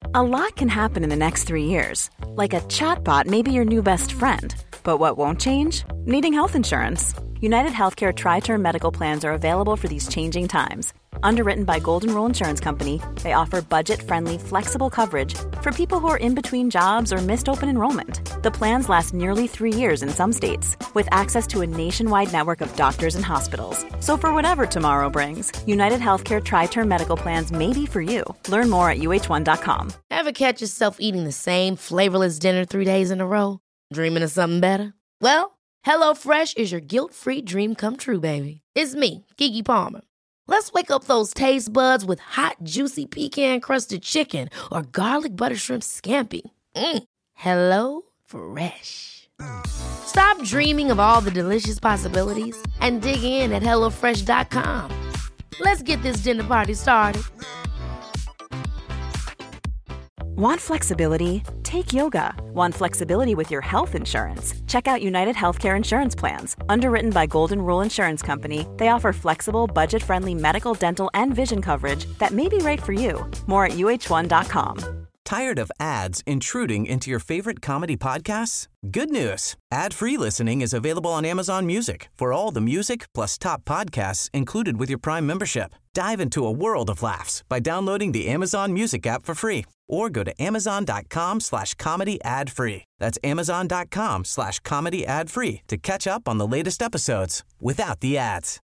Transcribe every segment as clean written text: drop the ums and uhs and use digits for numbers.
A lot can happen in the next 3 years. Like a chatbot may be your new best friend. But what won't change? Needing health insurance. United Healthcare Tri-Term Medical Plans are available for these changing times. Underwritten by Golden Rule Insurance Company, they offer budget-friendly, flexible coverage for people who are in between jobs or missed open enrollment. The plans last nearly 3 years in some states, with access to a nationwide network of doctors and hospitals. So for whatever tomorrow brings, United Healthcare Tri-Term Medical Plans may be for you. Learn more at uh1.com. Ever catch yourself eating the same flavorless dinner 3 days in a row? Dreaming of something better? Well, HelloFresh is your guilt-free dream come true, baby. It's me, Keke Palmer. Let's wake up those taste buds with hot, juicy pecan-crusted chicken or garlic butter shrimp scampi. Hello Fresh. Stop dreaming of all the delicious possibilities and dig in at HelloFresh.com. Let's get this dinner party started. Want flexibility? Take yoga. Want flexibility with your health insurance? Check out United Healthcare Insurance Plans. Underwritten by Golden Rule Insurance Company, they offer flexible, budget-friendly medical, dental, and vision coverage that may be right for you. More at uh1.com. Tired of ads intruding into your favorite comedy podcasts? Good news. Ad-free listening is available on Amazon Music for all the music plus top podcasts included with your Prime membership. Dive into a world of laughs by downloading the Amazon Music app for free or go to amazon.com/comedy ad-free. That's amazon.com/comedy ad-free to catch up on the latest episodes without the ads.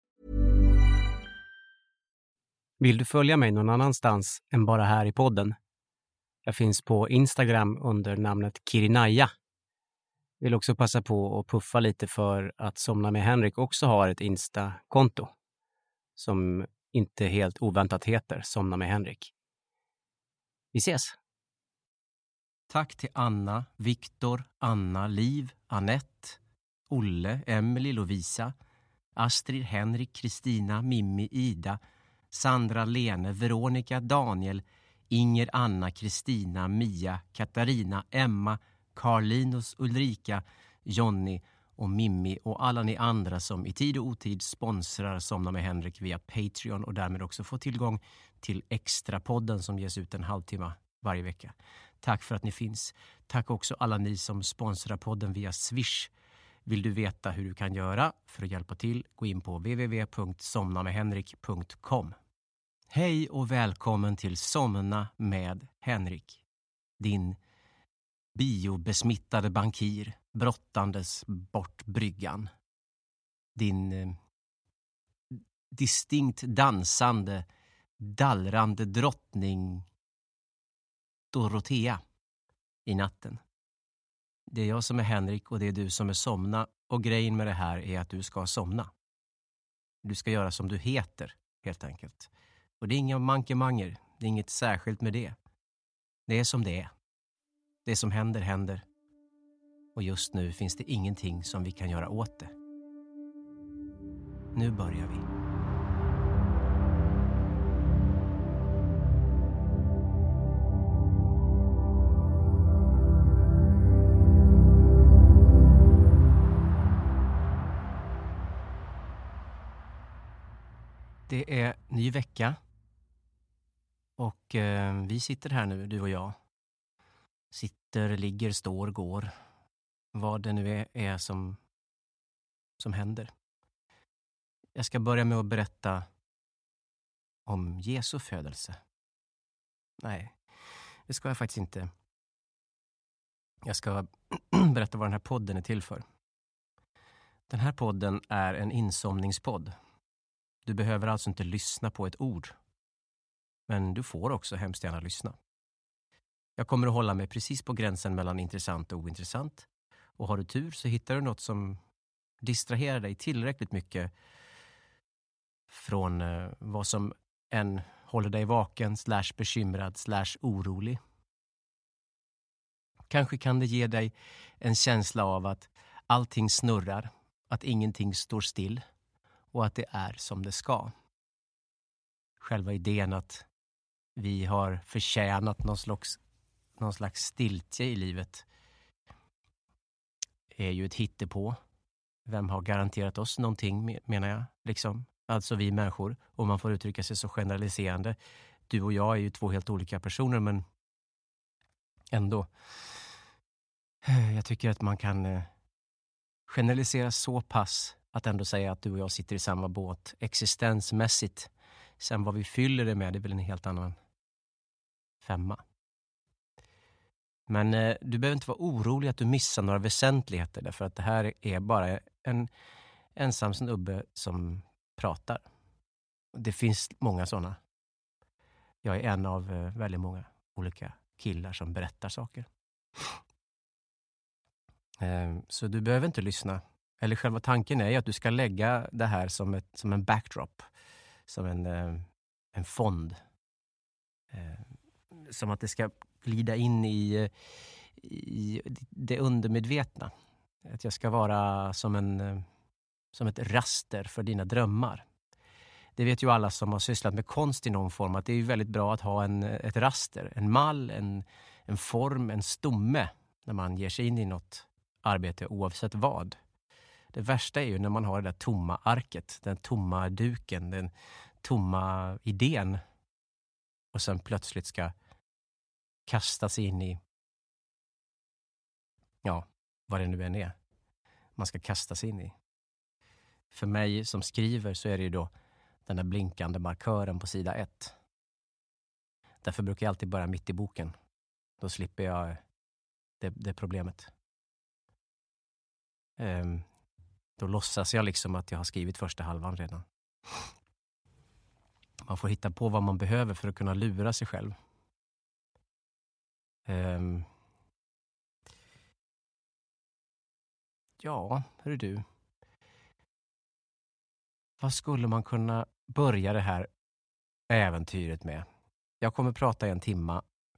Vill du följa mig någon annanstans än bara här i podden? Jag finns på Instagram under namnet Kirinaya. Vill också passa på att puffa lite för att Somna med Henrik också har ett Insta-konto som inte helt oväntat heter Somna med Henrik. Vi ses! Tack till Anna, Viktor, Anna, Liv, Annette, Olle, Emily, Lovisa, Astrid, Henrik, Kristina, Mimmi, Ida, Sandra, Lene, Veronica, Daniel, Inger, Anna, Kristina, Mia, Katarina, Emma, Carlinus, Ulrika, Jonny och Mimmi och alla ni andra som i tid och otid sponsrar Somna med Henrik via Patreon och därmed också får tillgång till extra podden som ges ut en halvtimme varje vecka. Tack för att ni finns. Tack också alla ni som sponsrar podden via Swish. Vill du veta hur du kan göra för att hjälpa till, gå in på www.somnamedhenrik.com. Hej och välkommen till Somna med Henrik. Din biobesmittade bankir brottandes bort bryggan. Din distinkt dansande, dallrande drottning Dorotea i natten. Det är jag som är Henrik och det är du som är Somna, och grejen med det här är att du ska somna. Du ska göra som du heter, helt enkelt. Och det är inga mankemanger, det är inget särskilt med det. Det är som det är. Det som händer, händer. Och just nu finns det ingenting som vi kan göra åt det. Nu börjar vi. Det är ny vecka. Och vi sitter här nu, du och jag. Sitter, ligger, står, går. Vad det nu är som händer. Jag ska börja med att berätta om Jesu födelse. Nej, det ska jag faktiskt inte. Jag ska berätta vad den här podden är till för. Den här podden är en insomningspodd. Du behöver alltså inte lyssna på ett ord. Men du får också hemskt gärna lyssna. Jag kommer att hålla mig precis på gränsen mellan intressant och ointressant. Och har du tur så hittar du något som distraherar dig tillräckligt mycket från vad som än håller dig vaken, /bekymrad, /orolig. Kanske kan det ge dig en känsla av att allting snurrar, att ingenting står still och att det är som det ska. Själva idén att vi har förtjänat någon slags stiltje i livet är ju ett hittepå. Vem har garanterat oss någonting, menar jag, liksom? Alltså vi människor, och man får uttrycka sig så generaliserande. Du och jag är ju två helt olika personer, men ändå. Jag tycker att man kan generalisera så pass att ändå säga att du och jag sitter i samma båt existensmässigt. Sen vad vi fyller det med, det är väl en helt annan femma. Men du behöver inte vara orolig att du missar några väsentligheter, därför att det här är bara en ensam snubbe som pratar. Det finns många sådana. Jag är en av väldigt många olika killar som berättar saker. Så du behöver inte lyssna. Eller själva tanken är ju att du ska lägga det här som en backdrop. Som en fond. Som att det ska glida in i det undermedvetna. Att jag ska vara som ett raster för dina drömmar. Det vet ju alla som har sysslat med konst i någon form, att det är ju väldigt bra att ha ett raster, en mall, en form, en stomme när man ger sig in i något arbete oavsett vad. Det värsta är ju när man har det där tomma arket, den tomma duken, den tomma idén och sen plötsligt ska kasta sig in i, ja, vad det nu än är man ska kasta sig in i. För mig som skriver så är det ju då den där blinkande markören på sida 1. Därför brukar jag alltid börja mitt i boken. Då slipper jag det problemet. Då låtsas jag liksom att jag har skrivit första halvan redan. Man får hitta på vad man behöver för att kunna lura sig själv. Ja, hör du. Vad skulle man kunna börja det här äventyret med? Jag kommer prata i 1 timme.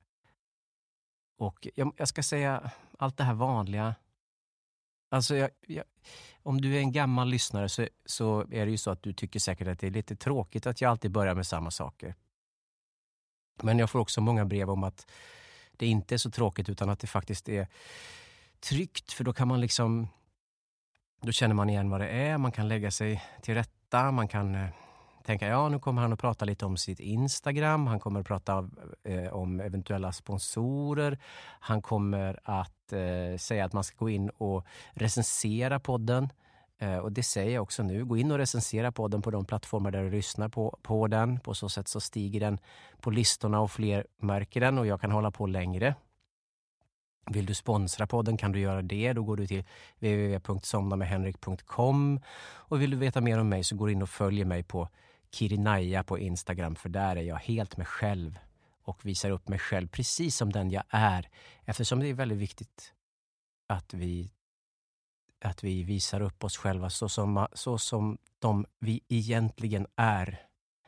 Och jag ska säga allt det här vanliga. Alltså om du är en gammal lyssnare så är det ju så att du tycker säkert att det är lite tråkigt att jag alltid börjar med samma saker. Men jag får också många brev om att det inte är så tråkigt utan att det faktiskt är tryggt. För då kan man liksom, då känner man igen vad det är. Man kan lägga sig till rätta. Man kan tänka, ja, nu kommer han att prata lite om sitt Instagram. Han kommer att prata om eventuella sponsorer. Han kommer att säga att man ska gå in och recensera podden. Och det säger jag också nu. Gå in och recensera podden på de plattformar där du lyssnar på den. På så sätt så stiger den på listorna och fler märker den. Och jag kan hålla på längre. Vill du sponsra podden kan du göra det. Då går du till www.somnamedhenrik.com. Och vill du veta mer om mig så går in och följer mig på Kirinaya på Instagram. För där är jag helt mig själv. Och visar upp mig själv precis som den jag är. Eftersom det är väldigt viktigt att vi visar upp oss själva så som de vi egentligen är.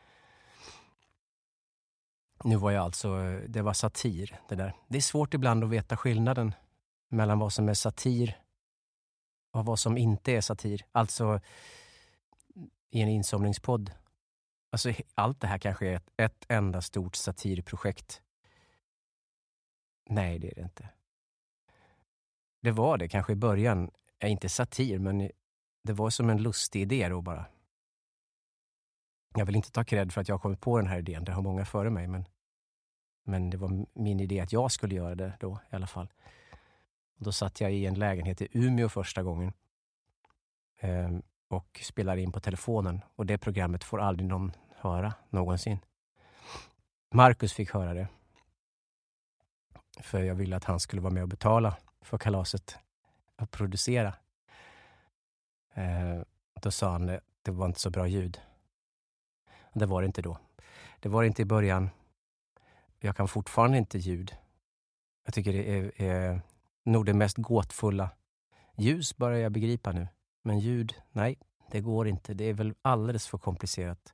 Nu var jag alltså, det var satir det där. Det är svårt ibland att veta skillnaden mellan vad som är satir och vad som inte är satir. Alltså i en insomningspodd. Alltså allt det här kanske är ett enda stort satirprojekt. Nej, det är det inte. Det var det kanske i början. Inte satir, men det var som en lustig idé då bara. Jag vill inte ta cred för att jag har kommit på den här idén. Det har många före mig, men det var min idé att jag skulle göra det då i alla fall. Och då satt jag i en lägenhet i Umeå första gången och spelade in på telefonen. Och det programmet får aldrig någon höra någonsin. Marcus fick höra det. För jag ville att han skulle vara med och betala för kalaset att producera. Då sa han att det var inte så bra ljud. Det var det inte då. Det var det inte i början. Jag kan fortfarande inte ljud. Jag tycker det är nog det mest gåtfulla. Ljus börjar jag begripa nu. Men ljud, nej, det går inte. Det är väl alldeles för komplicerat.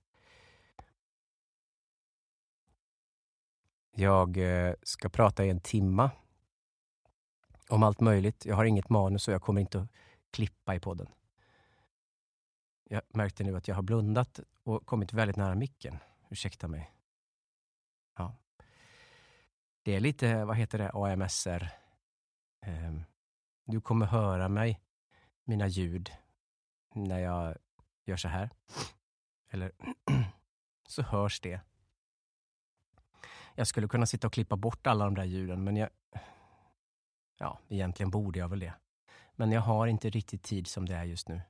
Jag ska prata i 1 timme om allt möjligt. Jag har inget manus och jag kommer inte att klippa i podden. Jag märkte nu att jag har blundat och kommit väldigt nära micken. Ursäkta mig. Ja. Det är lite, vad heter det, AMSR. Du kommer höra mig, mina ljud, när jag gör så här. Eller så hörs det. Jag skulle kunna sitta och klippa bort alla de där ljuden, men Ja, egentligen borde jag väl det. Men jag har inte riktigt tid som det är just nu.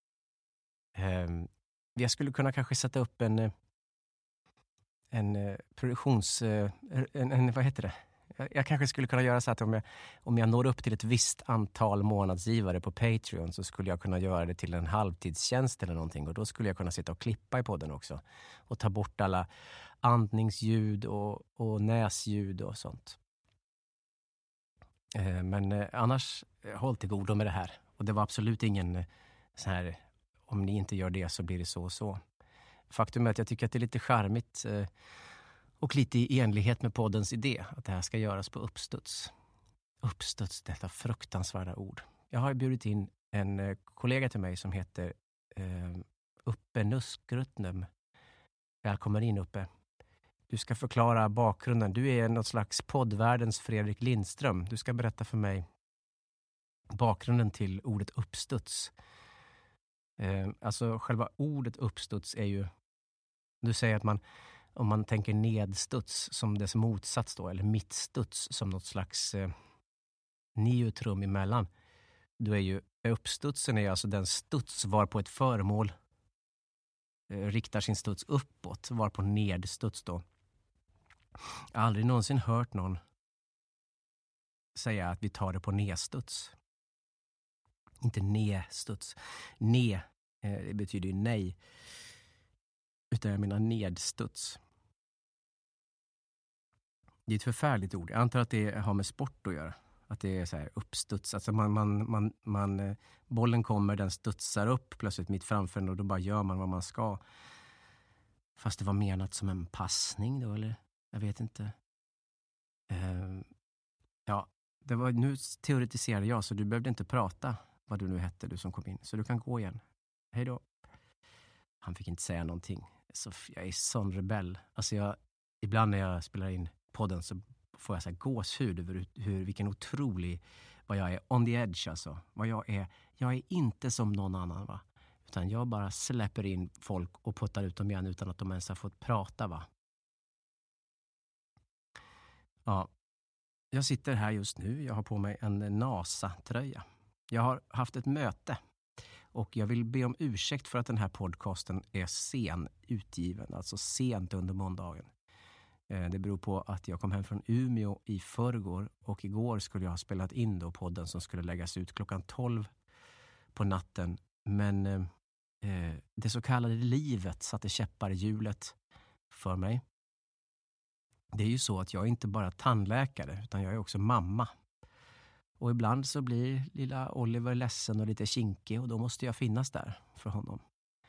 Jag skulle kunna kanske sätta upp en produktions... vad heter det? Jag kanske skulle kunna göra så att om jag når upp till ett visst antal månadsgivare på Patreon så skulle jag kunna göra det till en halvtidstjänst eller någonting. Och då skulle jag kunna sitta och klippa i podden också. Och ta bort alla andningsljud och näsljud och sånt. Men annars håll till godo med det här. Och det var absolut ingen så här, om ni inte gör det så blir det så och så. Faktum är att jag tycker att det är lite charmigt och lite i enlighet med poddens idé att det här ska göras på uppstuds. Uppstuds, detta fruktansvärda ord. Jag har bjudit in en kollega till mig som heter Uppe Nuskrutnem. Välkommen in Uppe. Du ska förklara bakgrunden. Du är något slags poddvärldens Fredrik Lindström. Du ska berätta för mig bakgrunden till ordet uppstuds. Alltså själva ordet uppstuds är ju... Du säger att om man tänker nedstuds som dess motsats då, eller mittstuds som något slags neutrum emellan. Då är ju uppstudsen är alltså den studs varpå ett föremål riktar sin studs uppåt, varpå nedstuds då. Jag har aldrig någonsin hört någon säga att vi tar det på nedstuds. Inte nedstuds. Det betyder ju nej. Utan jag menar nedstuds. Det är ett förfärligt ord. Jag antar att det har med sport att göra. Att det är så här uppstuds. Alltså bollen kommer, den studsar upp plötsligt mitt framför en och då bara gör man vad man ska. Fast det var menat som en passning då, eller? Jag vet inte. Nu teoretiserade jag så du behövde inte prata vad du nu hette, du som kom in. Så du kan gå igen. Hej då. Han fick inte säga någonting. Så jag är sån rebell. Alltså ibland när jag spelar in podden så får jag så här gåshud över vilken otrolig, vad jag är on the edge alltså. Jag är inte som någon annan va. Utan jag bara släpper in folk och puttar ut dem igen utan att de ens har fått prata va. Ja, jag sitter här just nu. Jag har på mig en NASA-tröja. Jag har haft ett möte. Och jag vill be om ursäkt för att den här podcasten är sen utgiven, alltså sent under måndagen. Det beror på att jag kom hem från Umeå i förrgår och igår skulle jag ha spelat in då podden som skulle läggas ut klockan 12 på natten. Men det så kallade livet satte käppar i hjulet för mig. Det är ju så att jag är inte bara tandläkare utan jag är också mamma. Och ibland så blir lilla Oliver ledsen och lite kinkig och då måste jag finnas där för honom.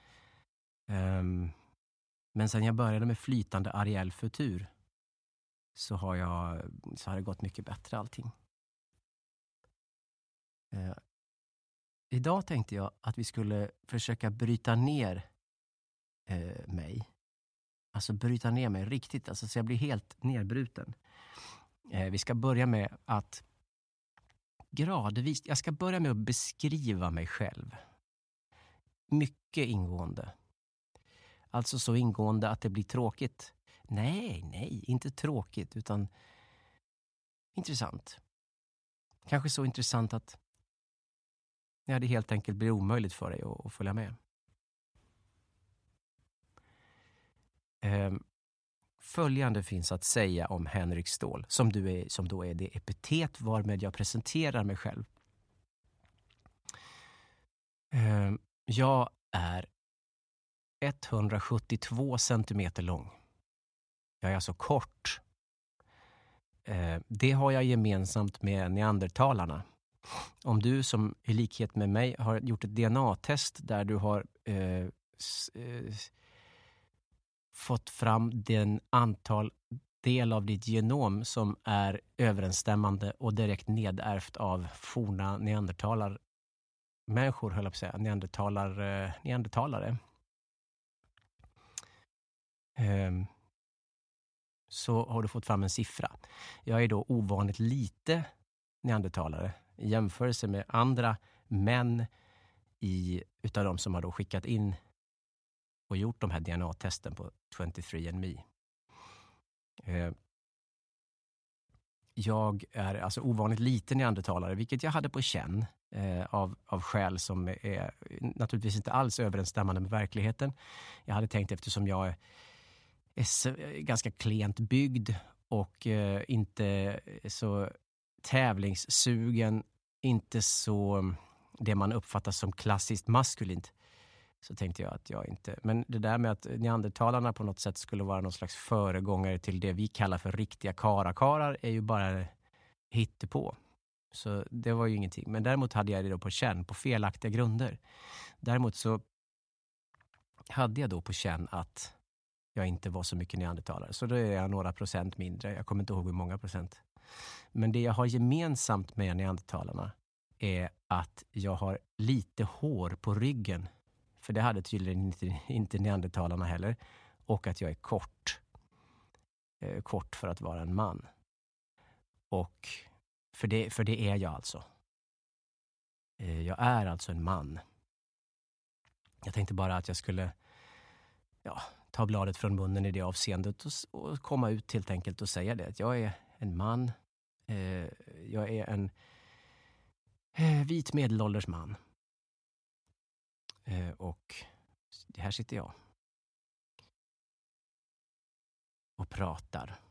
Men sen jag började med flytande Ariel Futur så har det gått mycket bättre allting. Idag tänkte jag att vi skulle försöka bryta ner mig. Alltså bryta ner mig riktigt, alltså så jag blir helt nedbruten. Vi ska börja med att gradvis, jag ska börja med att beskriva mig själv. Mycket ingående. Alltså så ingående att det blir tråkigt. Nej, inte tråkigt utan intressant. Kanske så intressant att det helt enkelt blir omöjligt för dig att följa med. Följande finns att säga om Henrik Ståhl, som då är det epitet varmed jag presenterar mig själv. Jag är 172 centimeter lång. Jag är alltså kort. Det har jag gemensamt med neandertalarna. Om du som i likhet med mig har gjort ett DNA-test där du har fått fram den del av ditt genom som är överensstämmande och direkt nedärvt av forna neandertalarmänniskor, höll jag på att säga, neandertalare. Så har du fått fram en siffra. Jag är då ovanligt lite neandertalare i jämförelse med andra män utav de som har då skickat in och gjort de här DNA-testen på 23andMe. jag är alltså ovanligt liten neandertalare, vilket jag hade på känn av skäl som är naturligtvis inte alls överensstämmande med verkligheten. Jag hade tänkt, eftersom jag är ganska klent byggd och inte så tävlingssugen, inte så det man uppfattar som klassiskt maskulint, så tänkte jag att jag inte... Men det där med att neandertalarna på något sätt skulle vara någon slags föregångare till det vi kallar för riktiga karakarar är ju bara hittepå. Så det var ju ingenting. Men däremot hade jag det då på känn på felaktiga grunder. Däremot så hade jag då på känn att jag inte var så mycket neandertalare. Så då är jag några procent mindre. Jag kommer inte ihåg hur många procent. Men det jag har gemensamt med neandertalarna är att jag har lite hår på ryggen. För det hade tydligen inte neandertalarna heller. Och att jag är kort. Kort för att vara en man. Och för det är jag alltså. Jag är alltså en man. Jag tänkte bara att jag skulle ta bladet från munnen i det avseendet och komma ut helt enkelt och säga det. Att jag är en man. Jag är en vit medelålders man. Och här sitter jag. Och pratar.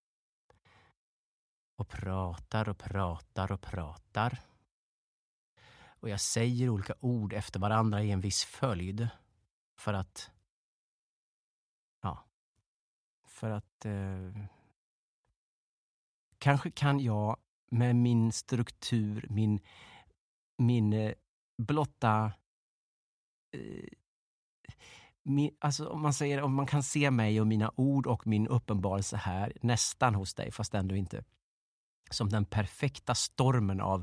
Och pratar och pratar och pratar. Och jag säger olika ord efter varandra i en viss följd. För att kanske kan jag med min struktur, min blotta alltså om man kan se mig och mina ord och min uppenbarelse här nästan hos dig, fast ändå inte, som den perfekta stormen av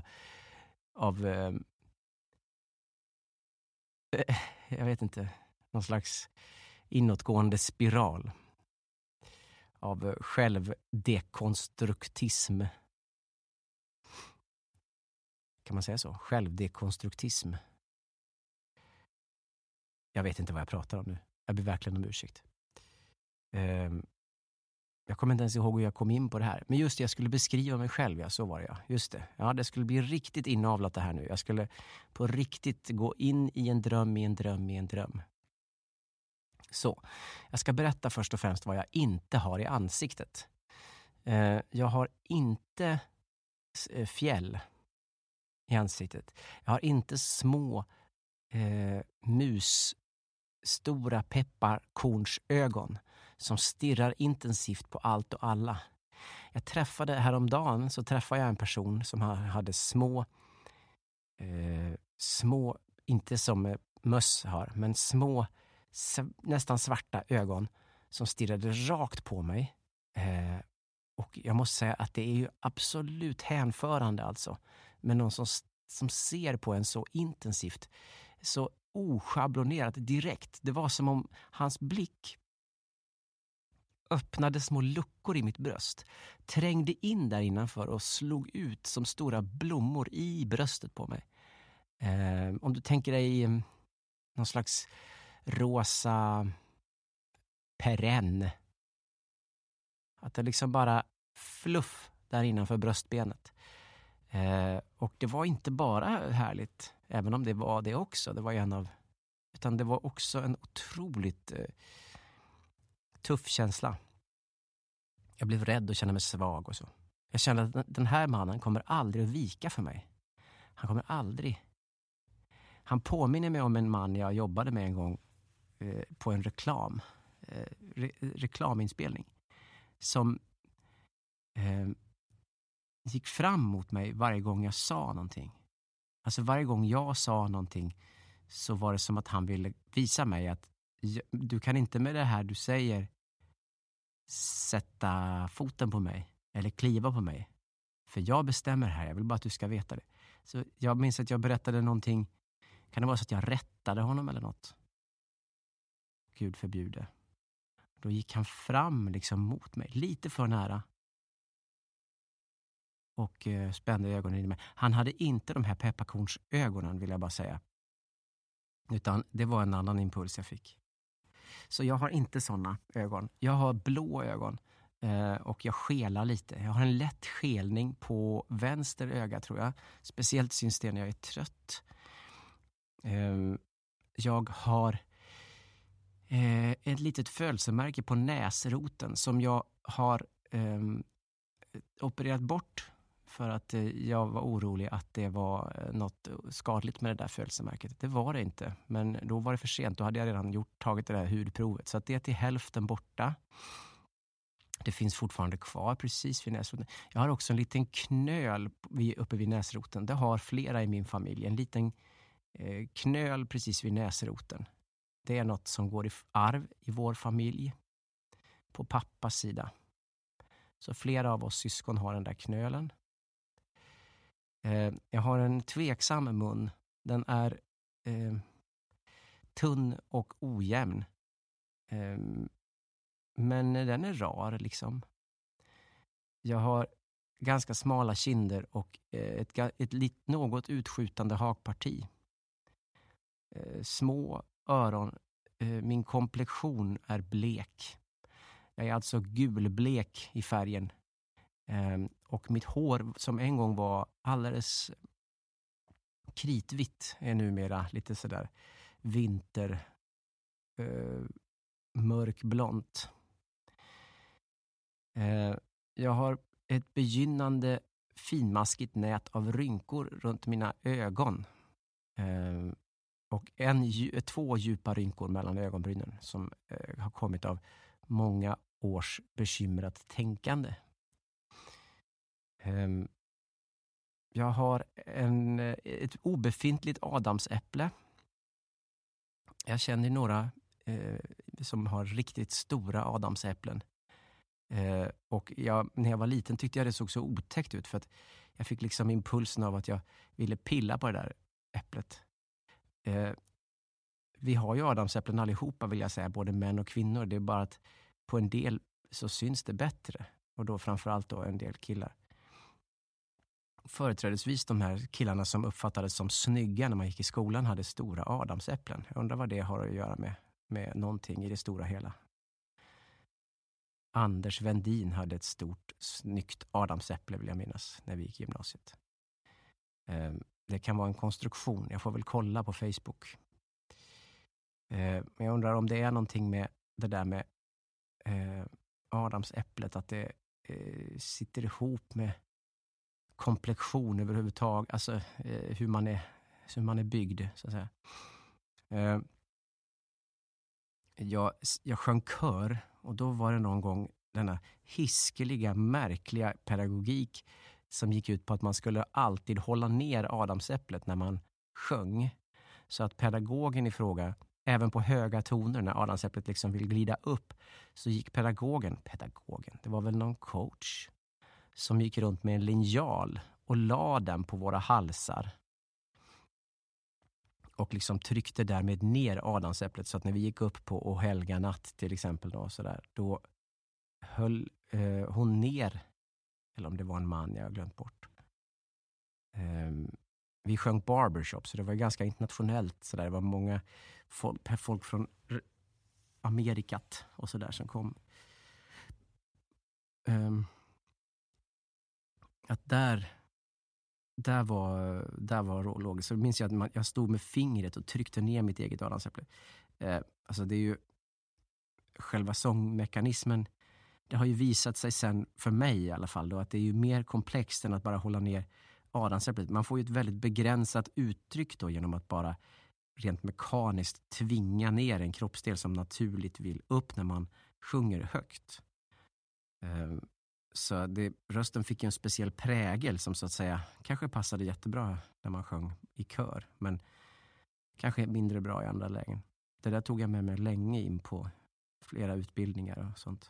jag vet inte, någon slags inåtgående spiral av självdekonstruktism. Kan man säga så? Självdekonstruktism. Jag vet inte vad jag pratar om nu. Jag ber verkligen om ursäkt. Jag kommer inte ens ihåg hur jag kom in på det här. Men just det, jag skulle beskriva mig själv. Ja, så var det, ja. Just det. Ja, det skulle bli riktigt inavlat det här nu. Jag skulle på riktigt gå in i en dröm. Så, jag ska berätta först och främst vad jag inte har i ansiktet. Jag har inte fjäll i ansiktet. Jag har inte små stora pepparkornsögon som stirrar intensivt på allt och alla. Häromdagen träffade jag en person som hade små, inte som möss har, men små, nästan svarta ögon som stirrade rakt på mig. Och jag måste säga att det är ju absolut hänförande alltså. Men någon som ser på en så intensivt, så oschablonerat direkt. Det var som om hans blick öppnade små luckor i mitt bröst, trängde in där innanför och slog ut som stora blommor i bröstet på mig. Om du tänker dig någon slags rosa perenn. Att det liksom bara fluff där innanför bröstbenet. Och det var inte bara härligt, även om det var det också. Det var utan det var också en otroligt tuff känsla. Jag blev rädd och kände mig svag och så. Jag kände att den här mannen kommer aldrig att vika för mig. Han kommer aldrig. Han påminner mig om en man jag jobbade med en gång på en reklaminspelning. Som gick fram mot mig varje gång jag sa någonting. Alltså varje gång jag sa någonting så var det som att han ville visa mig att du kan inte med det här du säger sätta foten på mig eller kliva på mig. För jag bestämmer här, jag vill bara att du ska veta det. Så jag minns att jag berättade någonting. Kan det vara så att jag rättade honom eller något? Gud förbjude. Då gick han fram liksom mot mig, lite för nära. Och spände ögonen i mig. Han hade inte de här pepparkornsögonen, vill jag bara säga. Utan det var en annan impuls jag fick. Så jag har inte såna ögon. Jag har blå ögon. Och jag skelar lite. Jag har en lätt skelning på vänster öga, tror jag. Speciellt syns det när jag är trött. Jag har ett litet födelsemärke på näsroten som jag har opererat bort för att jag var orolig att det var något skadligt med det där födelsemärket. Det var det inte, men då var det för sent. Då hade jag redan tagit det där hudprovet. Så att det är till hälften borta. Det finns fortfarande kvar precis vid näsroten. Jag har också en liten knöl uppe vid näsroten. Det har flera i min familj. En liten knöl precis vid näsroten. Det är något som går i arv i vår familj. På pappas sida. Så flera av oss syskon har den där knölen. Jag har en tveksam mun. Den är tunn och ojämn. Men den är rar liksom. Jag har ganska smala kinder och ett något utskjutande hakparti. Små öron. Min komplexion är blek. Jag är alltså gulblek i färgen. Och mitt hår som en gång var alldeles kritvitt är numera lite sådär mörkblont. Jag har ett begynnande finmaskigt nät av rynkor runt mina ögon. Och 2 djupa rynkor mellan ögonbrynen som har kommit av många års bekymrat tänkande. Jag har ett obefintligt adamsäpple. Jag känner några som har riktigt stora adamsäpplen. Och när jag var liten tyckte jag det såg så otäckt ut för att jag fick liksom impulsen av att jag ville pilla på det där äpplet. Vi har ju adamsäpplen allihopa, vill jag säga, både män och kvinnor. Det är bara att på en del så syns det bättre. Och då framförallt då en del killar. Företrädesvis de här killarna som uppfattades som snygga när man gick i skolan hade stora adamsäpplen. Jag undrar vad det har att göra med någonting i det stora hela. Anders Vendin hade ett stort, snyggt adamsäpple, vill jag minnas, när vi gick i gymnasiet. Det kan vara en konstruktion. Jag får väl kolla på Facebook. Men jag undrar om det är någonting med det där med adamsäpplet, att det sitter ihop med komplexion överhuvudtaget, alltså hur man är byggd, så att säga. Jag sjöng kör och då var det någon gång denna hiskeliga, märkliga pedagogik som gick ut på att man skulle alltid hålla ner adamsäpplet när man sjöng. Så att pedagogen i fråga, även på höga toner när adamsäpplet liksom vill glida upp, så gick pedagogen, det var väl någon coach som gick runt med en linjal och la den på våra halsar. Och liksom tryckte därmed ner adamsäpplet så att när vi gick upp på Och helga natt till exempel då höll hon ner, eller om det var en man, jag har glömt bort. Vi sjöng barbershop, så det var ganska internationellt. Så där. Det var många folk från Amerikat och sådär som kom. Att där var logiskt. Så minns jag att jag stod med fingret och tryckte ner mitt eget adamsäpple. Alltså det är ju själva sångmekanismen. Det har ju visat sig sen, för mig i alla fall då, att det är ju mer komplext än att bara hålla ner adamsäpplet. Man får ju ett väldigt begränsat uttryck då genom att bara rent mekaniskt tvinga ner en kroppsdel som naturligt vill upp när man sjunger högt. Så rösten fick en speciell prägel som så att säga kanske passade jättebra när man sjöng i kör, men kanske mindre bra i andra lägen. Det där tog jag med mig länge in på flera utbildningar och sånt.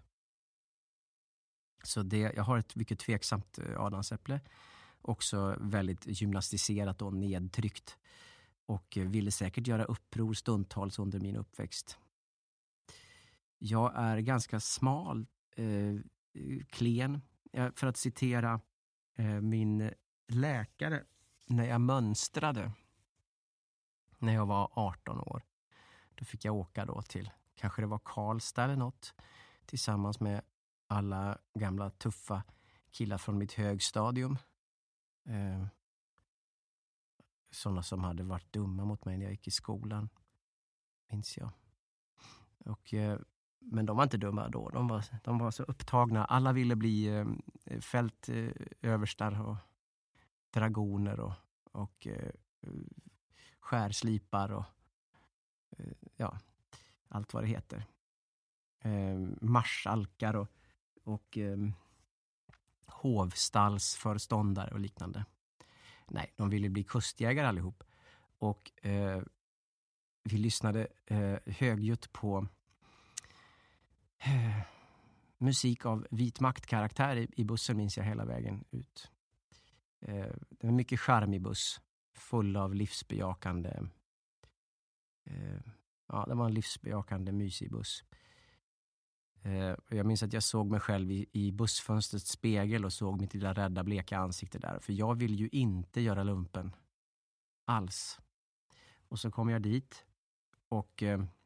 Så jag har ett mycket tveksamt adamsäpple, också väldigt gymnastiserat och nedtryckt, och ville säkert göra uppror stundtals under min uppväxt. Jag är ganska smal, klen. För att citera min läkare när jag mönstrade när jag var 18 år. Då fick jag åka då till, kanske det var Karlstad eller något, tillsammans med alla gamla tuffa killar från mitt högstadium. Sådana som hade varit dumma mot mig när jag gick i skolan, minns jag. Men de var inte dumma då. De var så upptagna. Alla ville bli fältöverstar och dragoner och skärslipar och allt vad det heter. Marsalkar och hovstallsförståndare och liknande. Nej, de ville bli kustjägare allihop. Och vi lyssnade högljutt på musik av vit maktkaraktär i bussen, minns jag hela vägen ut. Det var en mycket charmig buss, full av livsbejakande det var en livsbejakande mysig buss. Jag minns att jag såg mig själv i bussfönstrets spegel och såg mitt lilla rädda bleka ansikte där, för jag vill ju inte göra lumpen alls. Och så kom jag dit och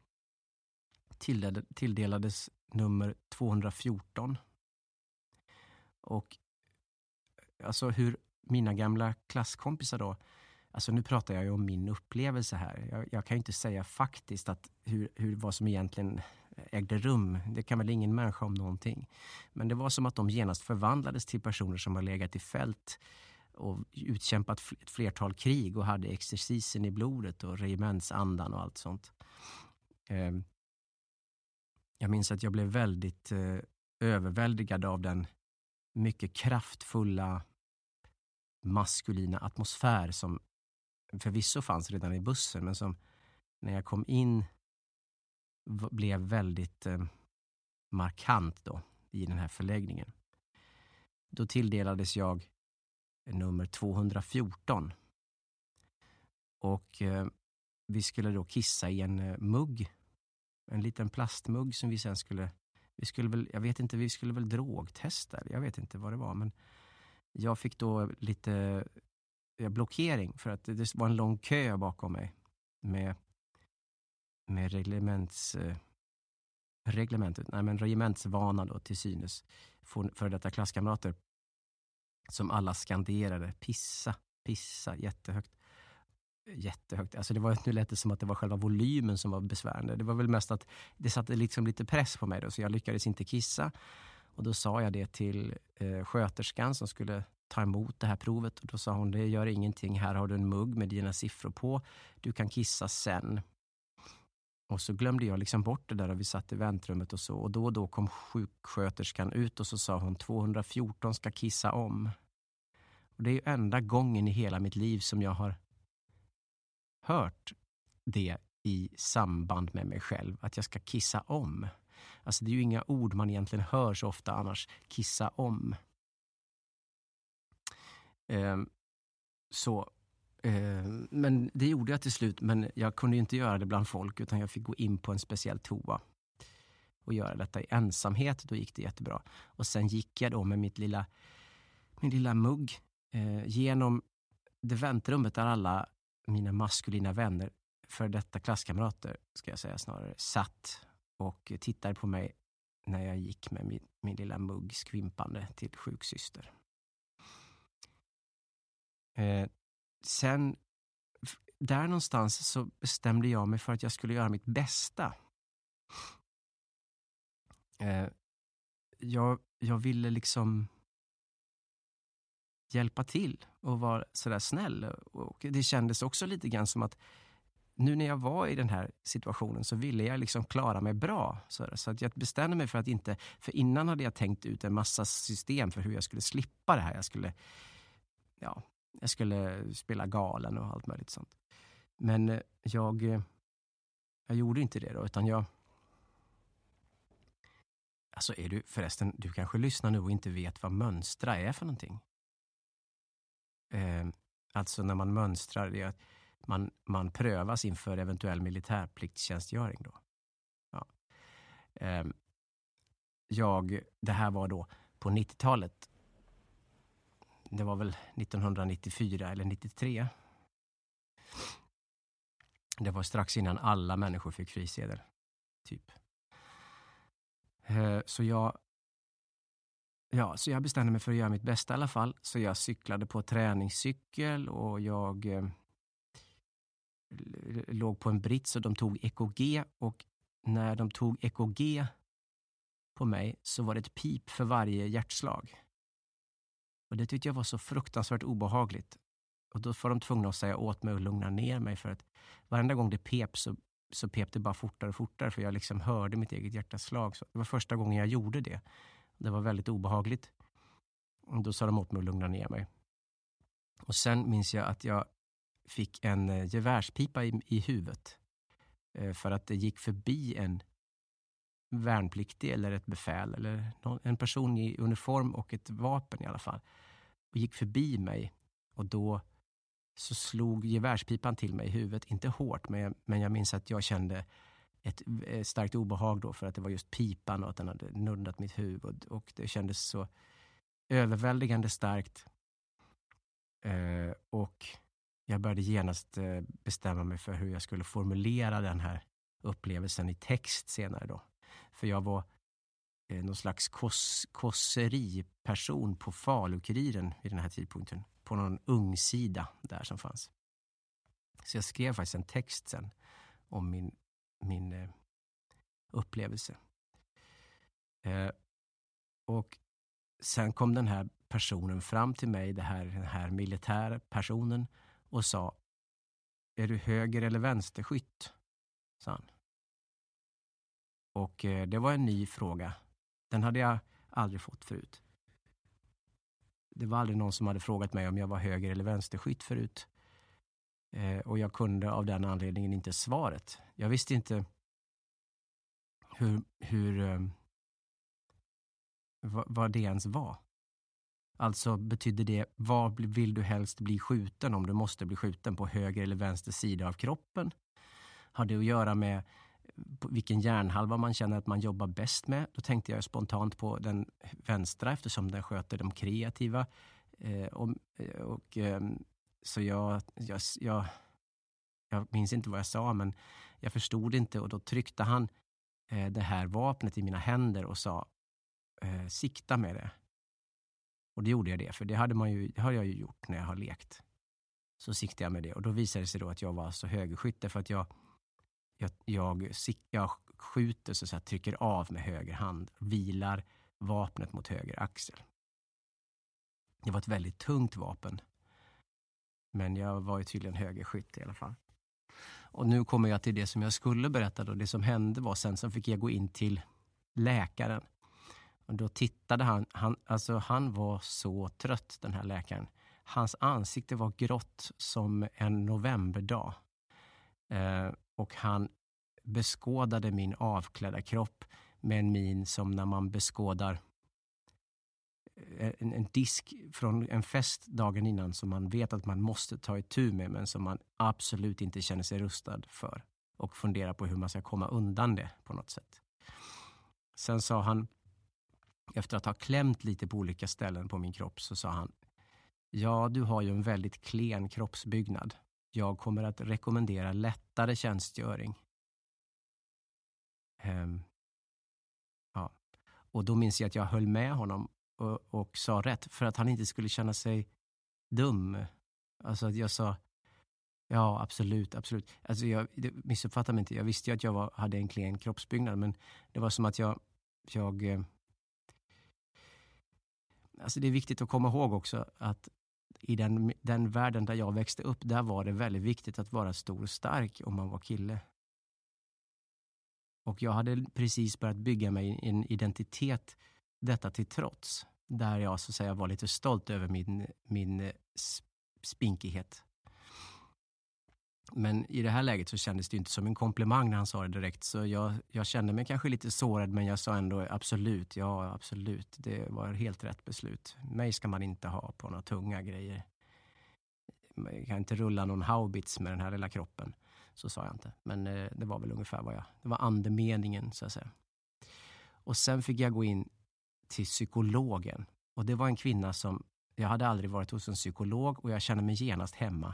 tilldelades nummer 214. Och alltså hur mina gamla klasskompisar då, alltså nu pratar jag ju om min upplevelse här. Jag kan ju inte säga faktiskt att vad som egentligen ägde rum. Det kan väl ingen människa om någonting. Men det var som att de genast förvandlades till personer som har legat i fält och utkämpat ett flertal krig och hade exercisen i blodet och regementsandan och allt sånt. Jag minns att jag blev väldigt överväldigad av den mycket kraftfulla maskulina atmosfär som förvisso fanns redan i bussen, men som när jag kom in blev väldigt markant då i den här förläggningen. Då tilldelades jag nummer 214 och vi skulle då kissa i en mugg, en liten plastmugg som vi sen skulle drogtesta, jag vet inte vad det var, men jag fick då lite blockering för att det var en lång kö bakom mig med regementsvana då till synes för detta klasskamrater som alla skanderade pissa jättehögt. Alltså nu lät det som att det var själva volymen som var besvärande. Det var väl mest att det satte liksom lite press på mig då, så jag lyckades inte kissa. Och då sa jag det till sköterskan som skulle ta emot det här provet. Och då sa hon, det gör ingenting, här har du en mugg med dina siffror på. Du kan kissa sen. Och så glömde jag liksom bort det där och vi satt i väntrummet och så. Och då kom sjuksköterskan ut och så sa hon, 214 ska kissa om. Och det är ju enda gången i hela mitt liv som jag har hört det i samband med mig själv, att jag ska kissa om. Alltså det är ju inga ord man egentligen hör så ofta annars, kissa om. Men det gjorde jag till slut, men jag kunde ju inte göra det bland folk utan jag fick gå in på en speciell toa och göra detta i ensamhet. Då gick det jättebra. Och sen gick jag då med min lilla mugg genom det väntrummet där alla mina maskulina vänner, för detta klasskamrater ska jag säga snarare, satt och tittade på mig när jag gick med min lilla mugg skvimpande till sjuksyster. Sen där någonstans så bestämde jag mig för att jag skulle göra mitt bästa. Jag ville liksom hjälpa till och vara sådär snäll, och det kändes också lite grann som att nu när jag var i den här situationen så ville jag liksom klara mig bra. Så att jag bestämde mig för att inte, för innan hade jag tänkt ut en massa system för hur jag skulle slippa det här. Jag skulle spela galen och allt möjligt sånt. Men jag gjorde inte det då, utan alltså du kanske lyssnar nu och inte vet vad mönstra är för någonting. Alltså när man mönstrar, det är att man prövas inför eventuell militärpliktstjänstgöring då. Ja. Det här var då på 90-talet. Det var väl 1994 eller 93. Det var strax innan alla människor fick frisedel, typ. Så jag Ja, så jag bestämde mig för att göra mitt bästa i alla fall. Så jag cyklade på träningscykel och jag låg på en brits och de tog EKG. Och när de tog EKG på mig så var det ett pip för varje hjärtslag. Och det tyckte jag var så fruktansvärt obehagligt. Och då var de tvungna att säga åt mig och lugna ner mig, för att varenda gång det pep så pep det bara fortare och fortare, för jag liksom hörde mitt eget hjärtaslag. Så det var första gången jag gjorde det. Det var väldigt obehagligt. Och då sa de åt mig att lugna ner mig. Och sen minns jag att jag fick en gevärspipa i huvudet. För att det gick förbi en värnpliktig eller ett befäl eller en person i uniform och ett vapen i alla fall. Och gick förbi mig, och då så slog gevärspipan till mig i huvudet. Inte hårt, men jag minns att jag kände ett starkt obehag då, för att det var just pipan och att den hade nuddat mitt huvud. Och det kändes så överväldigande starkt. Och jag började genast bestämma mig för hur jag skulle formulera den här upplevelsen i text senare då. För jag var någon slags kosseriperson på Falukuriren vid den här tidpunkten. På någon ung sida där som fanns. Så jag skrev faktiskt en text sen om min upplevelse. Och sen kom den här personen fram till mig, den här militärpersonen, och sa: är du höger- eller vänsterskytt? Sa han. Och det var en ny fråga. Den hade jag aldrig fått förut. Det var aldrig någon som hade frågat mig om jag var höger- eller vänsterskytt förut. Och jag kunde av den anledningen inte svaret. Jag visste inte vad det ens var. Alltså betydde det, vad vill du helst bli skjuten om du måste bli skjuten, på höger eller vänster sida av kroppen? Har det att göra med vilken hjärnhalva man känner att man jobbar bäst med? Då tänkte jag spontant på den vänstra, eftersom den sköter de kreativa. Så jag minns inte vad jag sa, men jag förstod inte, och då tryckte han det här vapnet i mina händer och sa: sikta med det. Och det gjorde jag det, för det har jag ju gjort när jag har lekt. Så siktade jag med det, och då visade det sig då att jag var så högerskytte, för att jag skjuter, så att säga, trycker av med höger hand, vilar vapnet mot höger axel. Det var ett väldigt tungt vapen, men jag var ju tydligen högerskytt i alla fall. Och nu kommer jag till det som jag skulle berätta då. Det som hände var sen, så fick jag gå in till läkaren. Och då tittade han var så trött, den här läkaren. Hans ansikte var grått som en novemberdag. Och han beskådade min avklädda kropp med en min som när man beskådar en disk från en fest dagen innan, som man vet att man måste ta itu med, men som man absolut inte känner sig rustad för, och fundera på hur man ska komma undan det på något sätt. Sen sa han, efter att ha klämt lite på olika ställen på min kropp, så sa han: ja, du har ju en väldigt klen kroppsbyggnad. Jag kommer att rekommendera lättare tjänstgöring. Ja. Och då minns jag att jag höll med honom och sa rätt, för att han inte skulle känna sig dum. Alltså att jag sa: ja, absolut. Alltså det missuppfattade mig inte. Jag visste ju att jag hade en klen kroppsbyggnad, men det var som att jag alltså det är viktigt att komma ihåg också att i den världen där jag växte upp, där var det väldigt viktigt att vara stor och stark om man var kille. Och jag hade precis börjat bygga mig en identitet, detta till trots, där jag så att säga var lite stolt över min spinkighet. Men i det här läget så kändes det inte som en komplimang när han sa det direkt, så jag kände mig kanske lite sårad, men jag sa ändå absolut, det var helt rätt beslut. Mig ska man inte ha på några tunga grejer. Jag kan inte rulla någon haubits med den här lilla kroppen. Så sa jag inte, men det var väl ungefär det var andemeningen, så att säga. Och sen fick jag gå in till psykologen, och det var en kvinna som, jag hade aldrig varit hos en psykolog, och jag kände mig genast hemma.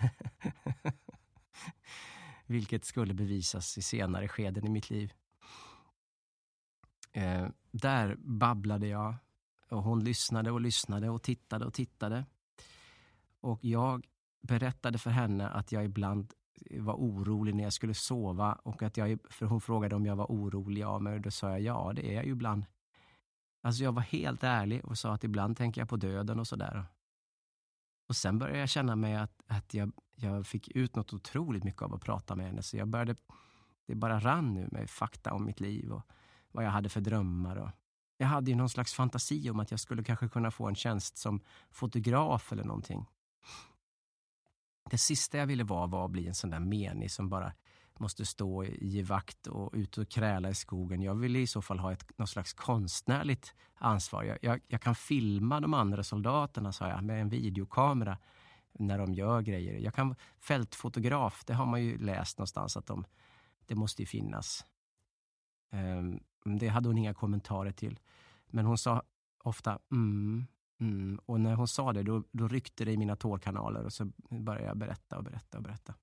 Vilket skulle bevisas i senare skeden i mitt liv. Där babblade jag Och hon lyssnade och lyssnade och tittade och tittade. Och jag berättade för henne att jag ibland var orolig när jag skulle sova. Och att för hon frågade om jag var orolig av mig. Och då sa jag, ja, det är jag ju ibland. Alltså jag var helt ärlig och sa att ibland tänker jag på döden och sådär. Och sen började jag känna mig att jag fick ut något otroligt mycket av att prata med henne. Så det bara rann nu med fakta om mitt liv och vad jag hade för drömmar. Och jag hade ju någon slags fantasi om att jag skulle kanske kunna få en tjänst som fotograf eller någonting. Det sista jag ville var att bli en sån där menig som bara måste stå i vakt och ut och kräla i skogen. Jag ville i så fall ha något slags konstnärligt ansvar. Jag kan filma de andra soldaterna, sa jag, med en videokamera när de gör grejer. Jag kan fältfotograf, det har man ju läst någonstans att det måste ju finnas. Det hade hon inga kommentarer till. Men hon sa ofta och när hon sa det då ryckte det i mina tårkanaler och så började jag berätta.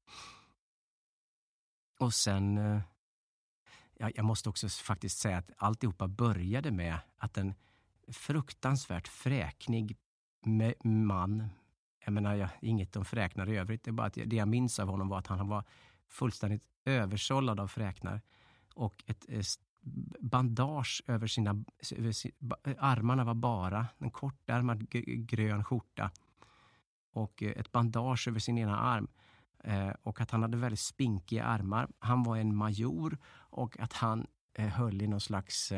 Och sen jag måste också faktiskt säga att alltihopa började med att en fruktansvärt fräknig man, jag menar inget om fräknar i övrigt, det är bara att det jag minns av honom var att han var fullständigt översållad av fräknar och ett bandage över armarna var bara en kortärmad grön skjorta och ett bandage över sin ena arm och att han hade väldigt spinkiga armar. Han var en major och att han höll i någon slags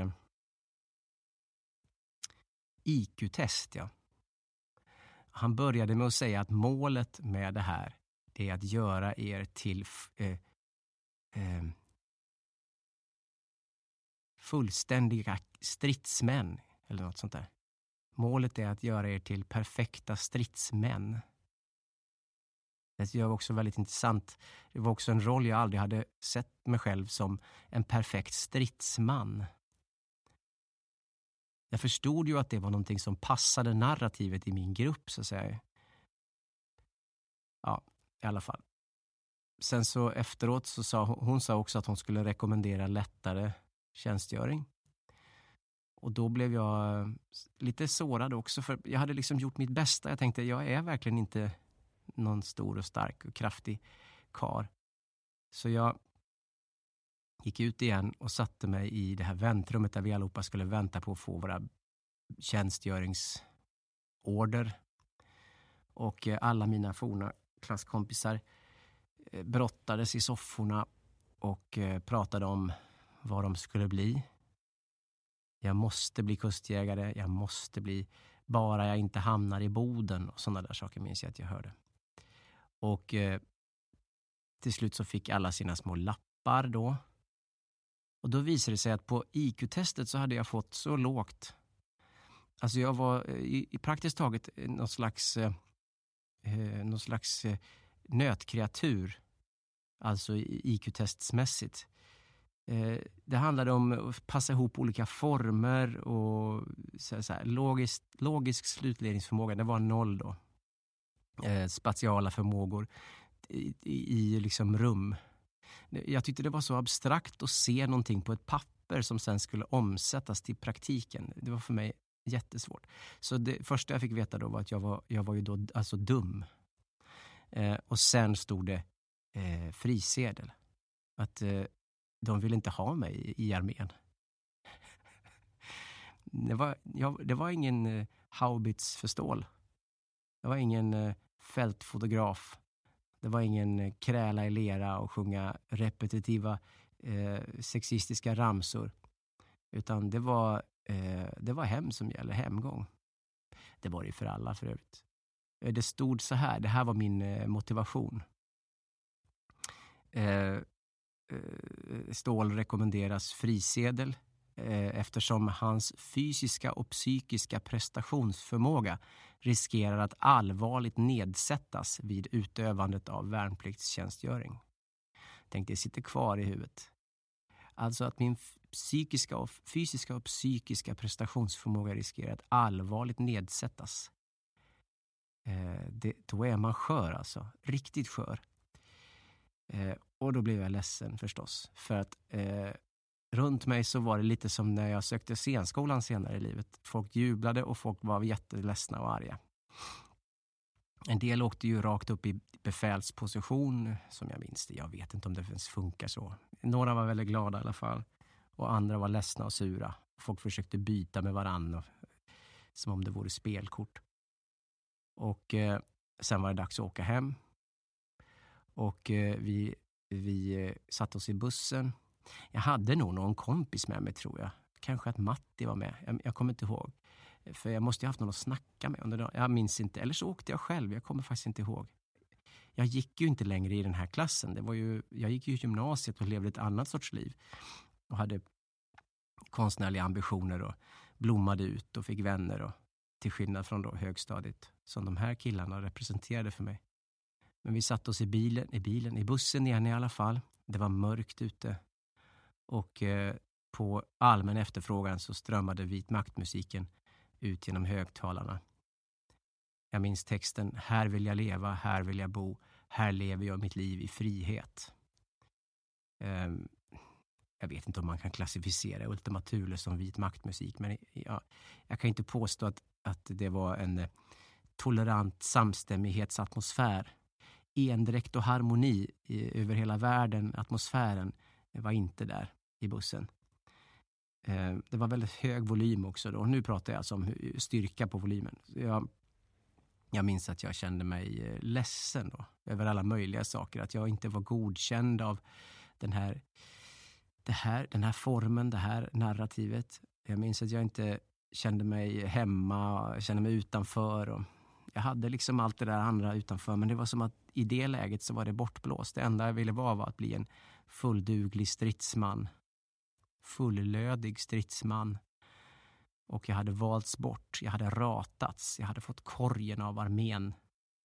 IQ-test. Ja. Han började med att säga att målet med det här är att göra er till fullständiga stridsmän eller något sånt där. Målet är att göra er till perfekta stridsmän. Det var också väldigt intressant. Det var också en roll jag aldrig hade sett mig själv som en perfekt stridsman. Jag förstod ju att det var någonting som passade narrativet i min grupp, så att säga. Ja, i alla fall. Sen så efteråt så sa hon också att hon skulle rekommendera lättare tjänstgöring. Och då blev jag lite sårad också, för jag hade liksom gjort mitt bästa. Jag tänkte, jag är verkligen inte någon stor och stark och kraftig karl. Så jag gick ut igen och satte mig i det här väntrummet där vi allihopa skulle vänta på att få våra tjänstgöringsorder. Och alla mina forna klasskompisar brottades i sofforna och pratade om vad de skulle bli. Jag måste bli kustjägare, jag måste bli, bara jag inte hamnar i Boden och sådana där saker minns jag att jag hörde. Och till slut så fick alla sina små lappar då. Och då visade det sig att på IQ-testet så hade jag fått så lågt. Alltså jag var i praktiskt taget någon slags nötkreatur. Alltså IQ-testsmässigt. Det handlade om att passa ihop olika former och så här, logisk slutledningsförmåga. Det var 0 då. Spatiala förmågor i liksom rum. Jag tyckte det var så abstrakt att se någonting på ett papper som sen skulle omsättas till praktiken. Det var för mig jättesvårt. Så det första jag fick veta då var att jag var ju då alltså dum. Och sen stod det frisedel. Att de ville inte ha mig i armén. Det var ingen haubitsförstål. Det var ingen fältfotograf. Det var ingen kräla i lera och sjunga repetitiva sexistiska ramsor. Utan det var hem som gäller, hemgång. Det var det för alla för övrigt. Det stod så här, det här var min motivation. Ståhl rekommenderas frisedel eftersom hans fysiska och psykiska prestationsförmåga riskerar att allvarligt nedsättas vid utövandet av värnpliktstjänstgöring. Tänk, det sitter kvar i huvudet. Alltså att min fysiska och psykiska prestationsförmåga riskerar att allvarligt nedsättas. Då är man skör alltså, riktigt skör. Och då blev jag ledsen förstås. För att runt mig så var det lite som när jag sökte scenskolan senare i livet. Folk jublade och folk var jätteledsna och arga. En del åkte ju rakt upp i befälsposition, som jag minns det. Jag vet inte om det ens funkar så. Några var väldigt glada i alla fall. Och andra var ledsna och sura. Folk försökte byta med varandra som om det vore spelkort. Och sen var det dags att åka hem. Och vi satt oss i bussen. Jag hade nog någon kompis med mig, tror jag. Kanske att Matti var med. Jag kommer inte ihåg. För jag måste ju haft någon att snacka med under dagen. Jag minns inte. Eller så åkte jag själv. Jag kommer faktiskt inte ihåg. Jag gick ju inte längre i den här klassen. Jag gick ju i gymnasiet och levde ett annat sorts liv. Och hade konstnärliga ambitioner och blommade ut och fick vänner. Och, till skillnad från då högstadiet som de här killarna representerade för mig. Men vi satt oss i bussen igen i alla fall. Det var mörkt ute. Och på allmän efterfrågan så strömmade vit maktmusiken ut genom högtalarna. Jag minns texten: här vill jag leva, här vill jag bo, här lever jag mitt liv i frihet. Jag vet inte om man kan klassificera Ultima Thule som vit maktmusik, men jag kan inte påstå att det var en tolerant samstämmighetsatmosfär. Endräkt och harmoni över hela världen, atmosfären var inte där i bussen. Det var väldigt hög volym också då. Nu pratar jag alltså om styrka på volymen. Jag minns att jag kände mig ledsen då, över alla möjliga saker. Att jag inte var godkänd av den här formen, det här narrativet. Jag minns att jag inte kände mig hemma, kände mig utanför. Och jag hade liksom allt det där andra utanför, men det var som att i det läget så var det bortblåst. Det enda jag ville var att bli en fullduglig stridsman. Fullödig stridsman. Och jag hade valts bort, jag hade ratats, jag hade fått korgen av armén.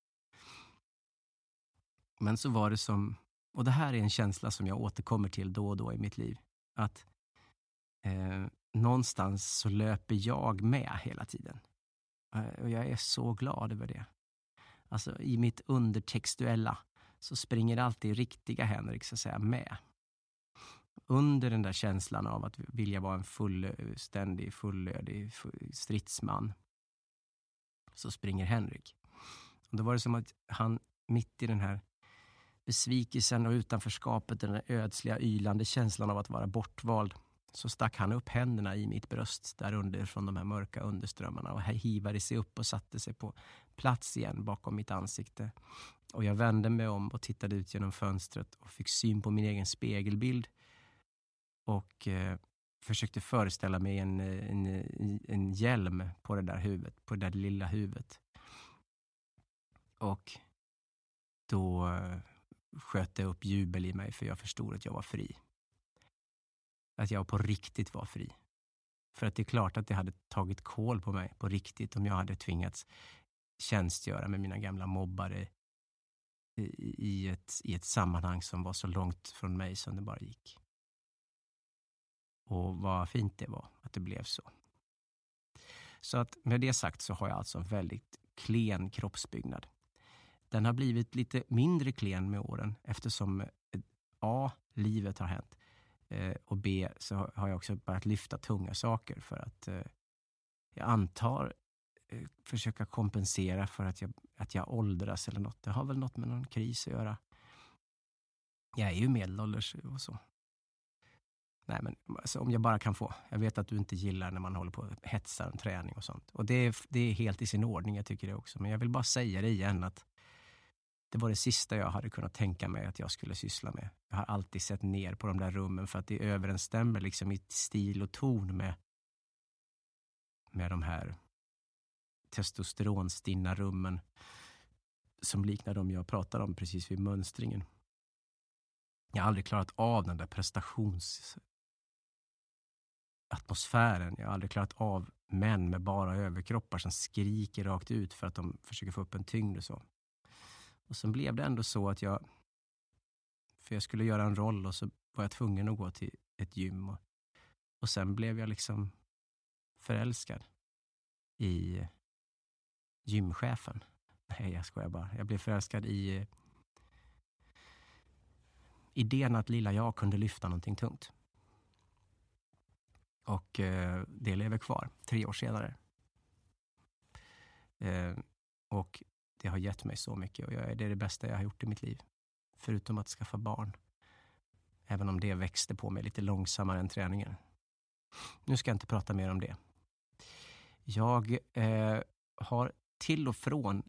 Men så var det som, och det här är en känsla som jag återkommer till då och då i mitt liv, att någonstans så löper jag med hela tiden. Och jag är så glad över det. Alltså i mitt undertextuella så springer alltid riktiga Henrik så att säga med. Under den där känslan av att vilja vara en fullständig, fullödig stridsman så springer Henrik. Och då var det som att han mitt i den här besvikelsen och utanförskapet, den där ödsliga, ylande känslan av att vara bortvald, så stack han upp händerna i mitt bröst där under från de här mörka underströmmarna och hivade sig upp och satte sig på plats igen bakom mitt ansikte. Och jag vände mig om och tittade ut genom fönstret och fick syn på min egen spegelbild och försökte föreställa mig en hjälm på det där huvudet, på det där lilla huvudet. Och då sköt det upp jubel i mig, för jag förstod att jag var fri. Att jag på riktigt var fri. För att det är klart att det hade tagit kål på mig på riktigt om jag hade tvingats tjänstgöra med mina gamla mobbare i ett sammanhang som var så långt från mig som det bara gick. Och vad fint det var att det blev så. Så att med det sagt så har jag alltså en väldigt klen kroppsbyggnad. Den har blivit lite mindre klen med åren eftersom A, livet har hänt. Och B, så har jag också börjat lyfta tunga saker för att jag antar försöka kompensera för att jag åldras eller något. Det har väl något med någon kris att göra. Jag är ju medelålders och så. Nej, men alltså, om jag bara kan få. Jag vet att du inte gillar när man håller på och hetsar en träning och sånt. Och det är helt i sin ordning, jag tycker det också. Men jag vill bara säga det igen att det var det sista jag hade kunnat tänka mig att jag skulle syssla med. Jag har alltid sett ner på de där rummen för att det överensstämmer liksom i stil och ton med de här testosteronstinna rummen som liknar de jag pratade om precis vid mönstringen. Jag har aldrig klarat av den där prestationsatmosfären. Jag har aldrig klarat av män med bara överkroppar som skriker rakt ut för att de försöker få upp en tyngd och så. Och sen blev det ändå så att jag skulle göra en roll och så var jag tvungen att gå till ett gym. Och sen blev jag liksom förälskad i gymchefen. Nej, jag skojar bara. Jag blev förälskad i idén att lilla jag kunde lyfta någonting tungt. Och det lever kvar 3 år senare. Och det har gett mig så mycket. Och det är det bästa jag har gjort i mitt liv. Förutom att skaffa barn. Även om det växte på mig lite långsammare än träningen. Nu ska jag inte prata mer om det. Jag har till och från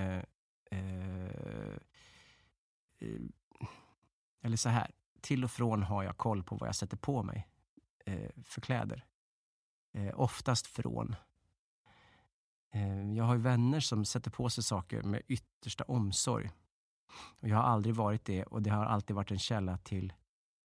eller så här, till och från har jag koll på vad jag sätter på mig för kläder. Oftast från. Jag har ju vänner som sätter på sig saker med yttersta omsorg. Och jag har aldrig varit det, och det har alltid varit en källa till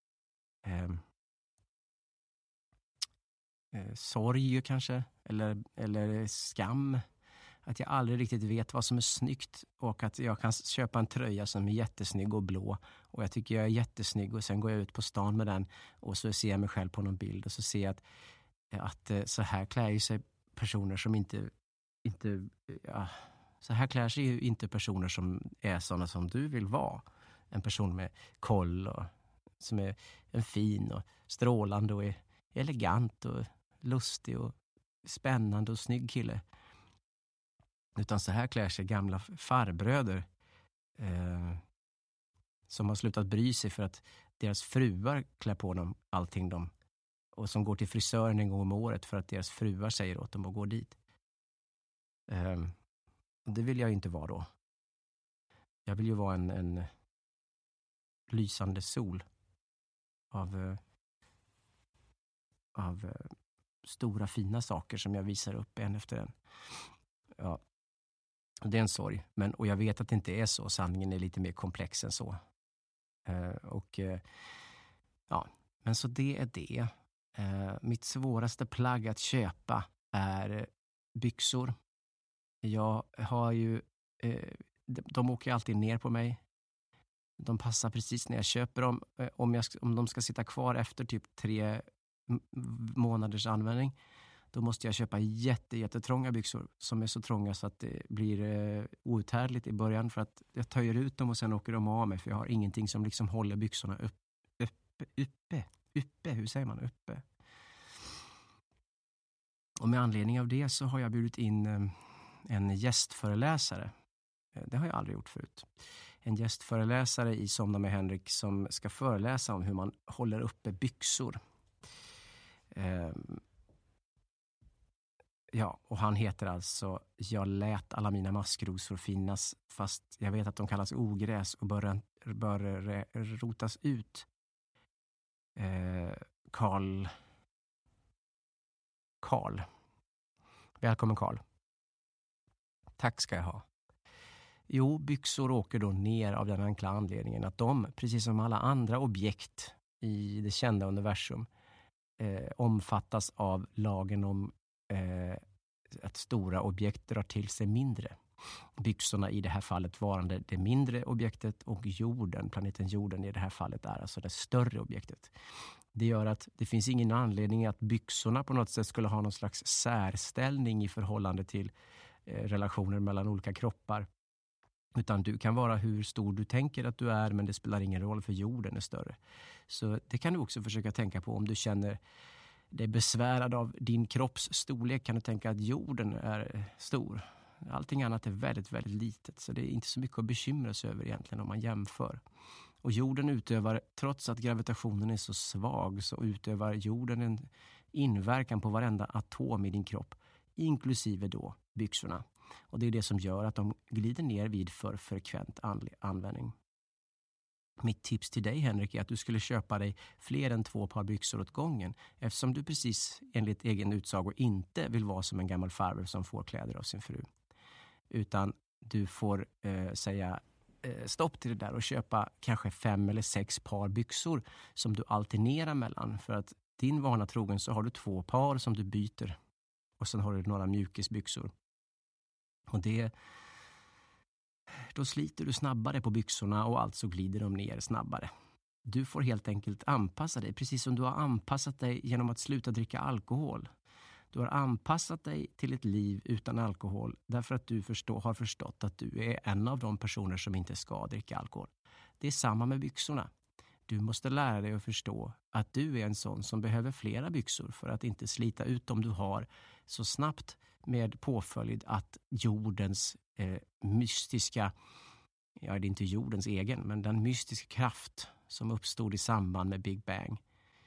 sorg kanske, eller skam. Att jag aldrig riktigt vet vad som är snyggt, och att jag kan köpa en tröja som är jättesnygg och blå, och jag tycker jag är jättesnygg, och sen går jag ut på stan med den och så ser jag mig själv på någon bild och så ser jag att så här klär ju sig personer som inte så här klär sig ju inte personer som är sådana som du vill vara. En person med koll och som är en fin och strålande och är elegant och lustig och spännande och snygg kille. Utan så här klär sig gamla farbröder som har slutat bry sig för att deras fruar klär på dem allting och som går till frisören en gång om året för att deras fruar säger åt dem att gå dit. Det vill jag inte vara då. Jag vill ju vara en lysande sol av stora fina saker som jag visar upp en efter en. Ja, det är en sorg. Och jag vet att det inte är så. Sanningen är lite mer komplex än så. Men så det är det. Mitt svåraste plagg att köpa är byxor. Jag har ju de åker alltid ner på mig. De passar precis när jag köper dem. Om de ska sitta kvar efter typ 3 månaders användning, då måste jag köpa jättetrånga byxor som är så trånga så att det blir outhärdligt i början, för att jag töjer ut dem och sen åker de av mig, för jag har ingenting som liksom håller byxorna uppe. Hur säger man? Uppe. Och med anledning av det så har jag bjudit in en gästföreläsare. Det har jag aldrig gjort förut. En gästföreläsare i Somna med Henrik som ska föreläsa om hur man håller uppe byxor. Och han heter alltså Jag lät alla mina maskrosor finnas, fast jag vet att de kallas ogräs och bör rotas ut. Karl. Välkommen Karl. Tack ska jag ha. Jo, byxor åker då ner av den enkla anledningen att de, precis som alla andra objekt i det kända universum, omfattas av lagen om att stora objekt drar till sig mindre. Byxorna i det här fallet varande det mindre objektet, och planeten jorden i det här fallet är alltså det större objektet. Det gör att det finns ingen anledning att byxorna på något sätt skulle ha någon slags särställning i förhållande till relationer mellan olika kroppar. Utan du kan vara hur stor du tänker att du är, men det spelar ingen roll för jorden är större. Så det kan du också försöka tänka på om du känner dig besvärad av din kropps storlek. Kan du tänka att jorden är stor. Allting annat är väldigt, väldigt litet, så det är inte så mycket att bekymra sig över egentligen om man jämför. Och jorden utövar, trots att gravitationen är så svag, så utövar jorden en inverkan på varenda atom i din kropp, inklusive då byxorna. Och det är det som gör att de glider ner vid för frekvent användning. Mitt tips till dig, Henrik, är att du skulle köpa dig fler än 2 par byxor åt gången, eftersom du precis enligt egen utsago inte vill vara som en gammal farbror som får kläder av sin fru. Utan du får säga stopp till det där och köpa kanske 5 eller 6 par byxor som du alternerar mellan. För att din vana trogen så har du 2 par som du byter, och sen har du några mjukisbyxor. Och då sliter du snabbare på byxorna, och alltså glider de ner snabbare. Du får helt enkelt anpassa dig, precis som du har anpassat dig genom att sluta dricka alkohol. Du har anpassat dig till ett liv utan alkohol därför att du har förstått att du är en av de personer som inte ska dricka alkohol. Det är samma med byxorna. Du måste lära dig att förstå att du är en sån som behöver flera byxor för att inte slita ut dem du har så snabbt, med påföljd att jordens mystiska, ja, det är inte jordens egen, men den mystiska kraft som uppstod i samband med Big Bang.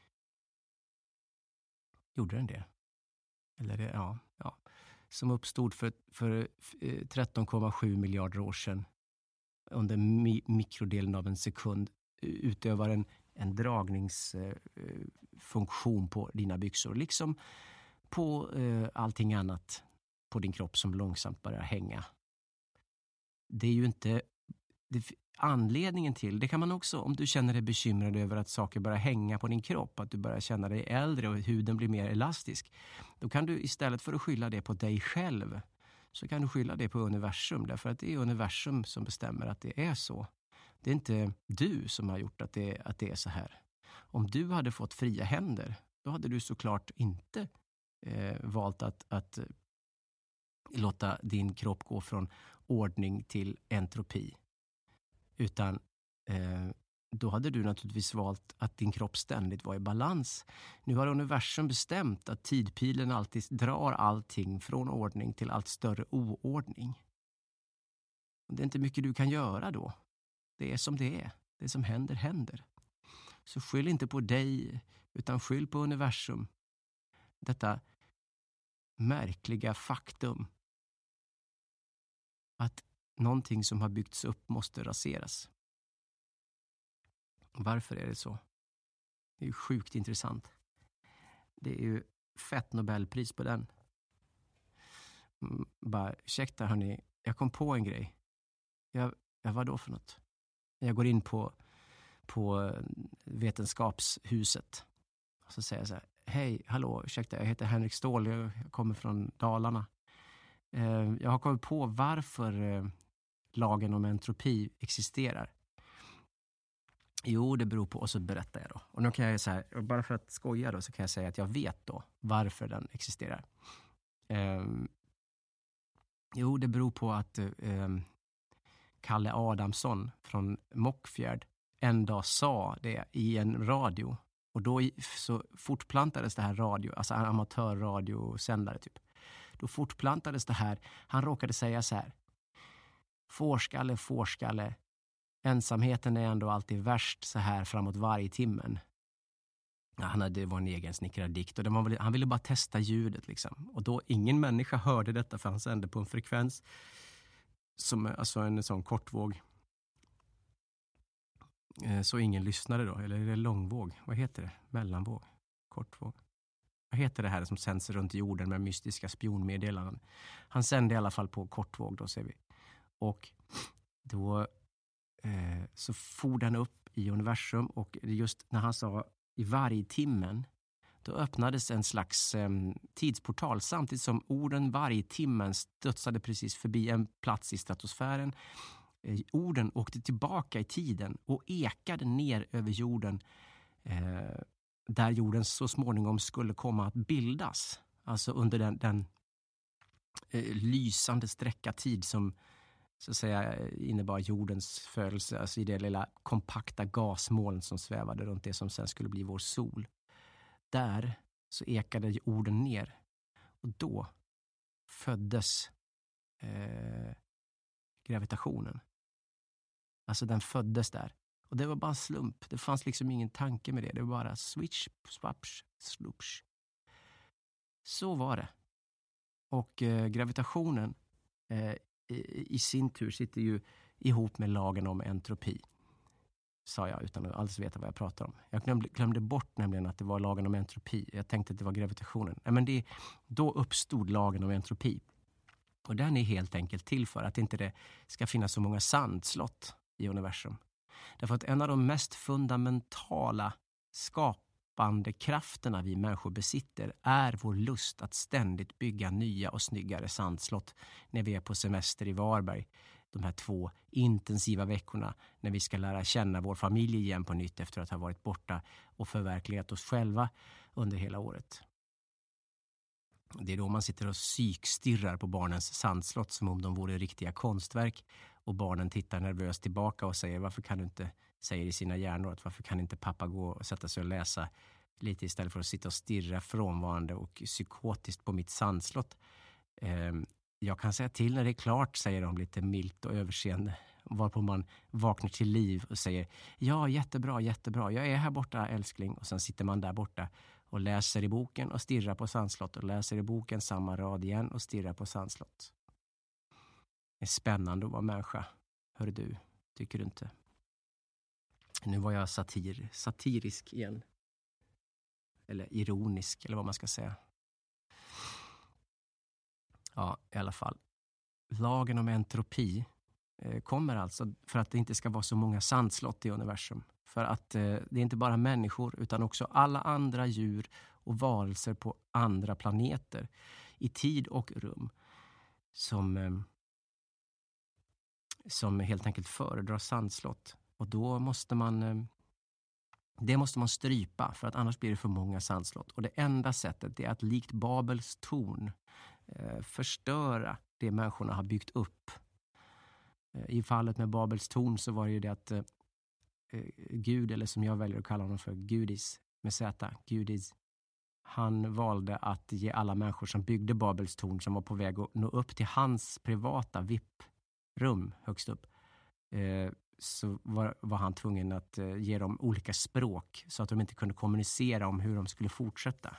Gjorde den det? Eller det, ja. Som uppstod för 13,7 miljarder år sedan under mikrodelen av en sekund, utövar en dragningsfunktion på dina byxor, liksom på allting annat på din kropp som långsamt börjar hänga. Det är ju inte anledningen till, det kan man också, om du känner dig bekymrad över att saker börjar hänga på din kropp, att du börjar känna dig äldre och huden blir mer elastisk, då kan du istället för att skylla det på dig själv, så kan du skylla det på universum, därför att det är universum som bestämmer att det är så. Det är inte du som har gjort att det är så här. Om du hade fått fria händer, då hade du såklart inte valt att låta din kropp gå från ordning till entropi. Utan då hade du naturligtvis valt att din kropp ständigt var i balans. Nu har universum bestämt att tidpilen alltid drar allting från ordning till allt större oordning. Det är inte mycket du kan göra då. Det är som det är. Det som händer, händer. Så skyll inte på dig, utan skyll på universum. Detta märkliga faktum att någonting som har byggts upp måste raseras. Varför är det så? Det är ju sjukt intressant. Det är ju fett Nobelpris på den. Bara, ursäkta hörni, jag kom på en grej. Vad då för något? Jag går in på Vetenskapshuset. Och så säger jag så här: hej, hallå, ursäkta, jag heter Henrik Ståhl, jag kommer från Dalarna. Jag har kommit på varför lagen om entropi existerar. Jo, det beror på, och så berättar jag då. Och nu kan jag så här, bara för att skoja då, så kan jag säga att jag vet då varför den existerar. Jo, det beror på att Kalle Adamsson från Mockfjärd en dag sa det i en radio. Och då så fortplantades det här alltså amatörradiosändare typ. Då fortplantades det här. Han råkade säga så här: Fårskalle. Ensamheten är ändå alltid värst så här framåt varje timmen. Ja, det var en egen snickrad dikt. Och han ville bara testa ljudet liksom. Och då ingen människa hörde detta, för han sände på en frekvens som alltså en sån kortvåg. Så ingen lyssnade då. Eller är det långvåg? Vad heter det? Mellanvåg? Kortvåg? Vad heter det här som sänds runt jorden med mystiska spionmeddelanden? Han sände i alla fall på kortvåg då, ser vi. Och då så for den upp i universum, och just när han sa i varje timmen, då öppnades en slags tidsportal, samtidigt som orden varje timmen studsade precis förbi en plats i stratosfären. Orden åkte tillbaka i tiden och ekade ner över jorden, där jorden så småningom skulle komma att bildas. Alltså under den lysande sträcka tid som så att säga innebar jordens födelse, alltså i det lilla kompakta gasmoln som svävade runt det som sen skulle bli vår sol. Där så ekade orden ner, och då föddes gravitationen. Alltså den föddes där. Och det var bara en slump. Det fanns liksom ingen tanke med det. Det var bara switch, swaps, sloops. Så var det. Och gravitationen i sin tur sitter ju ihop med lagen om entropi. Sa jag utan att alls veta vad jag pratar om. Jag glömde bort nämligen att det var lagen om entropi. Jag tänkte att det var gravitationen. Men då uppstod lagen om entropi. Och den är helt enkelt till för att inte det ska finnas så många sandslott i universum. Därför att en av de mest fundamentala skapande krafterna vi människor besitter är vår lust att ständigt bygga nya och snyggare sandslott när vi är på semester i Varberg. De här 2 intensiva veckorna när vi ska lära känna vår familj igen på nytt efter att ha varit borta och förverkligat oss själva under hela året. Det är då man sitter och psykstirrar på barnens sandslott som om de vore riktiga konstverk. Och barnen tittar nervöst tillbaka och säger, varför kan du inte, säger i sina hjärnor, att varför kan inte pappa gå och sätta sig och läsa lite istället för att sitta och stirra frånvarande och psykotiskt på mitt sandslott. Jag kan säga till när det är klart, säger de lite milt och överseende. Varpå man vaknar till liv och säger, ja, jättebra, jag är här borta älskling. Och sen sitter man där borta och läser i boken och stirrar på sandslott och läser i boken samma rad igen och stirrar på sandslott. Det är spännande att vara människa, hör du, tycker du inte? Nu var jag satirisk igen. Eller ironisk, eller vad man ska säga. Ja, i alla fall. Lagen om entropi kommer alltså för att det inte ska vara så många sandslott i universum. För att det är inte bara människor utan också alla andra djur och varelser på andra planeter i tid och rum som helt enkelt föredrar sandslott. Och då måste man strypa, för att annars blir det för många sandslott. Och det enda sättet är att likt Babels torn förstöra det människorna har byggt upp. I fallet med Babels torn så var det ju det att Gud, eller som jag väljer att kalla honom för, Gudis med Z, Gudis, han valde att ge alla människor som byggde Babels torn, som var på väg att nå upp till hans privata VIP-rum högst upp, så var han tvungen att ge dem olika språk så att de inte kunde kommunicera om hur de skulle fortsätta.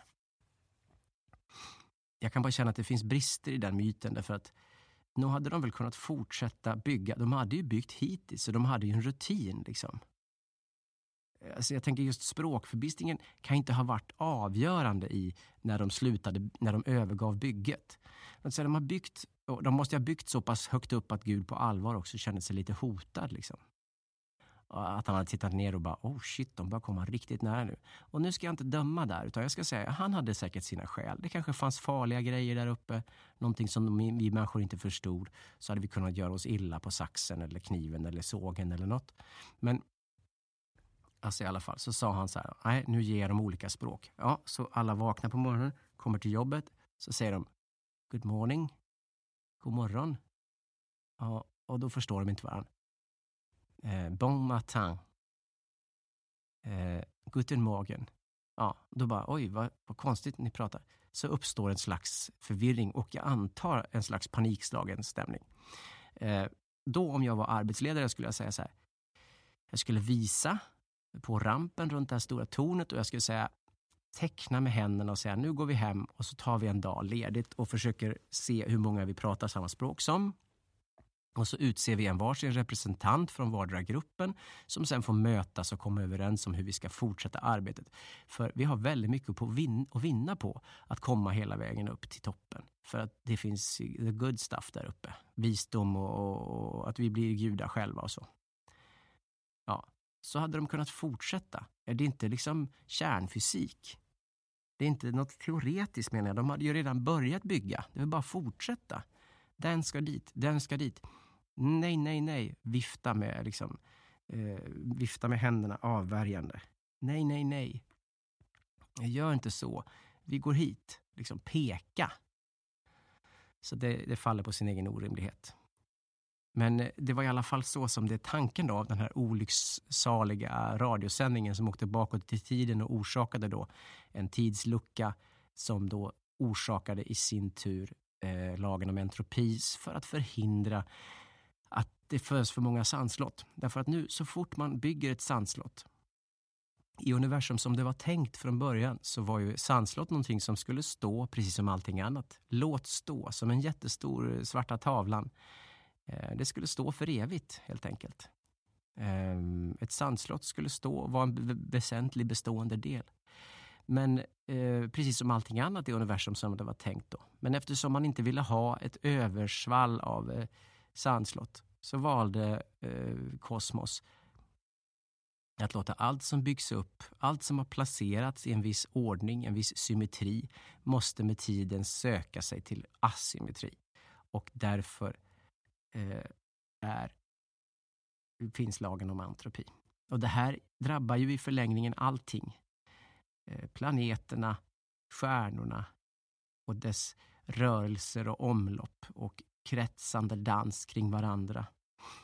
Jag kan bara känna att det finns brister i den myten, därför att nu hade de väl kunnat fortsätta bygga. De hade ju byggt hittills, så de hade ju en rutin liksom. Alltså jag tänker just språkförbistringen kan inte ha varit avgörande i när de övergav bygget. Alltså de måste ha byggt så pass högt upp att Gud på allvar också kände sig lite hotad liksom. Att han hade tittat ner och bara, oh shit, de börjar komma riktigt nära nu. Och nu ska jag inte döma där, utan jag ska säga, han hade säkert sina skäl. Det kanske fanns farliga grejer där uppe, någonting som vi människor inte förstod. Så hade vi kunnat göra oss illa på saxen eller kniven eller sågen eller något. Men alltså i alla fall så sa han så här, nej, nu ger de olika språk. Ja, så alla vaknar på morgonen, kommer till jobbet, så säger de good morning, god morgon. Ja, och då förstår de inte varandra. Bon matin. Guten Morgen. Ja, då bara, oj, vad konstigt ni pratar. Så uppstår en slags förvirring och jag antar en slags panikslagen stämning. Då om jag var arbetsledare skulle jag säga så här. Jag skulle visa på rampen runt det här stora tornet och jag skulle säga, teckna med händerna och säga, nu går vi hem och så tar vi en dag ledigt och försöker se hur många vi pratar samma språk som. Och så utser vi en varsin representant från vardera gruppen som sen får mötas och komma överens om hur vi ska fortsätta arbetet. För vi har väldigt mycket att vinna på att komma hela vägen upp till toppen. För att det finns the good stuff där uppe. Visdom och att vi blir gudar själva och så. Ja, så hade de kunnat fortsätta. Är det inte liksom kärnfysik? Det är inte något teoretiskt menar jag. De hade ju redan börjat bygga. Det vill bara fortsätta. Den ska dit. Nej. Vifta med händerna avvärjande. Nej. Jag gör inte så. Vi går hit. Liksom peka. Så det faller på sin egen orimlighet. Men det var i alla fall så som det är tanken då av den här olyckssaliga radiosändningen som åkte bakåt i tiden och orsakade då en tidslucka som då orsakade i sin tur lagen om entropi för att förhindra att det föds för många sandslott. Därför att nu så fort man bygger ett sandslott i universum som det var tänkt från början så var ju sandslott någonting som skulle stå precis som allting annat. Låt stå som en jättestor svarta tavlan. Det skulle stå för evigt helt enkelt. Ett sandslott skulle vara en väsentlig bestående del. Men precis som allting annat i universum som det var tänkt då. Men eftersom man inte ville ha ett översvall av sandslott så valde kosmos att låta allt som byggs upp, allt som har placerats i en viss ordning, en viss symmetri, måste med tiden söka sig till asymmetri. Och därför finns lagen om entropi. Och det här drabbar ju i förlängningen allting. Planeterna, stjärnorna och dess rörelser och omlopp och kretsande dans kring varandra.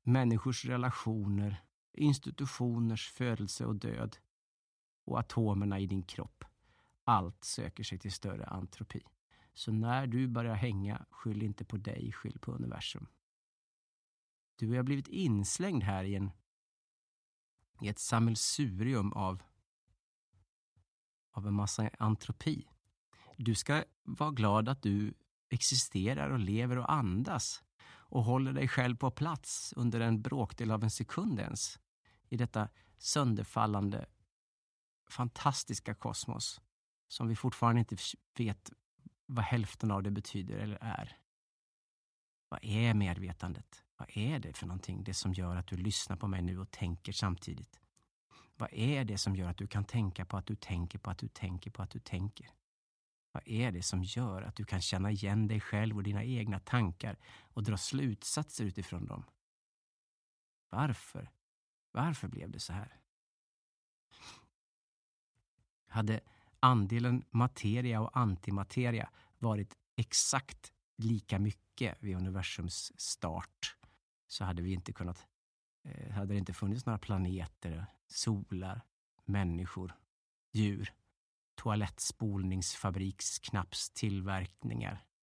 människors relationer, institutioners födelse och död och atomerna i din kropp. Allt söker sig till större entropi. Så när du börjar hänga, skyll inte på dig, skyll på universum. Du har blivit inslängd här i ett sammelsurium av en massa entropi. Du ska vara glad att du existerar och lever och andas och håller dig själv på plats under en bråkdel av en sekund ens i detta sönderfallande, fantastiska kosmos som vi fortfarande inte vet vad hälften av det betyder eller är. Vad är medvetandet? Vad är det för någonting? Det som gör att du lyssnar på mig nu och tänker samtidigt. Vad är det som gör att du kan tänka på att du tänker på att du tänker på att du tänker? Vad är det som gör att du kan känna igen dig själv och dina egna tankar och dra slutsatser utifrån dem? Varför? Varför blev det så här? Hade andelen materia och antimateria varit exakt lika mycket vid universums start så hade vi inte kunnat, hade det inte funnits några planeter, solar, människor, djur, toalettspolningsfabriksknappstillverkningar.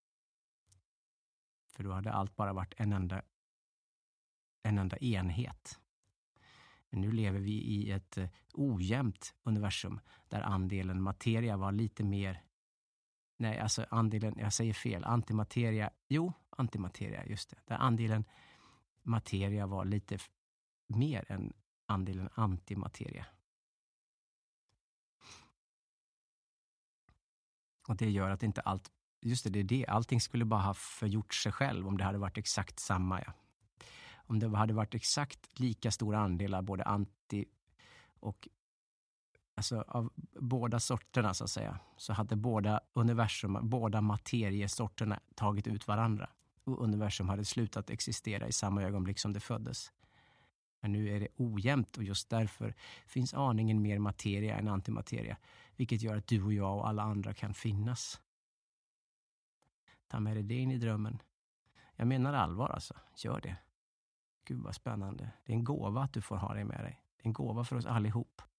För då hade allt bara varit en enda enhet. Men nu lever vi i ett ojämnt universum där andelen materia var lite mer. Nej, alltså andelen, jag säger fel, antimateria, just det. Där andelen materia var lite mer än andelen antimateria. Och det gör att inte allt, allting skulle bara ha förgjort sig själv om det hade varit exakt samma, ja. Om det hade varit exakt lika stora andelar både anti och alltså av båda sorterna så att säga, så hade båda materiesorterna tagit ut varandra och universum hade slutat existera i samma ögonblick som det föddes. Men nu är det ojämnt och just därför finns aningen mer materia än antimateria, vilket gör att du och jag och alla andra kan finnas. Ta med dig det in i drömmen. Jag menar allvar alltså, gör det. Gud vad spännande. Det är en gåva att du får ha det med dig. Det är en gåva för oss allihop.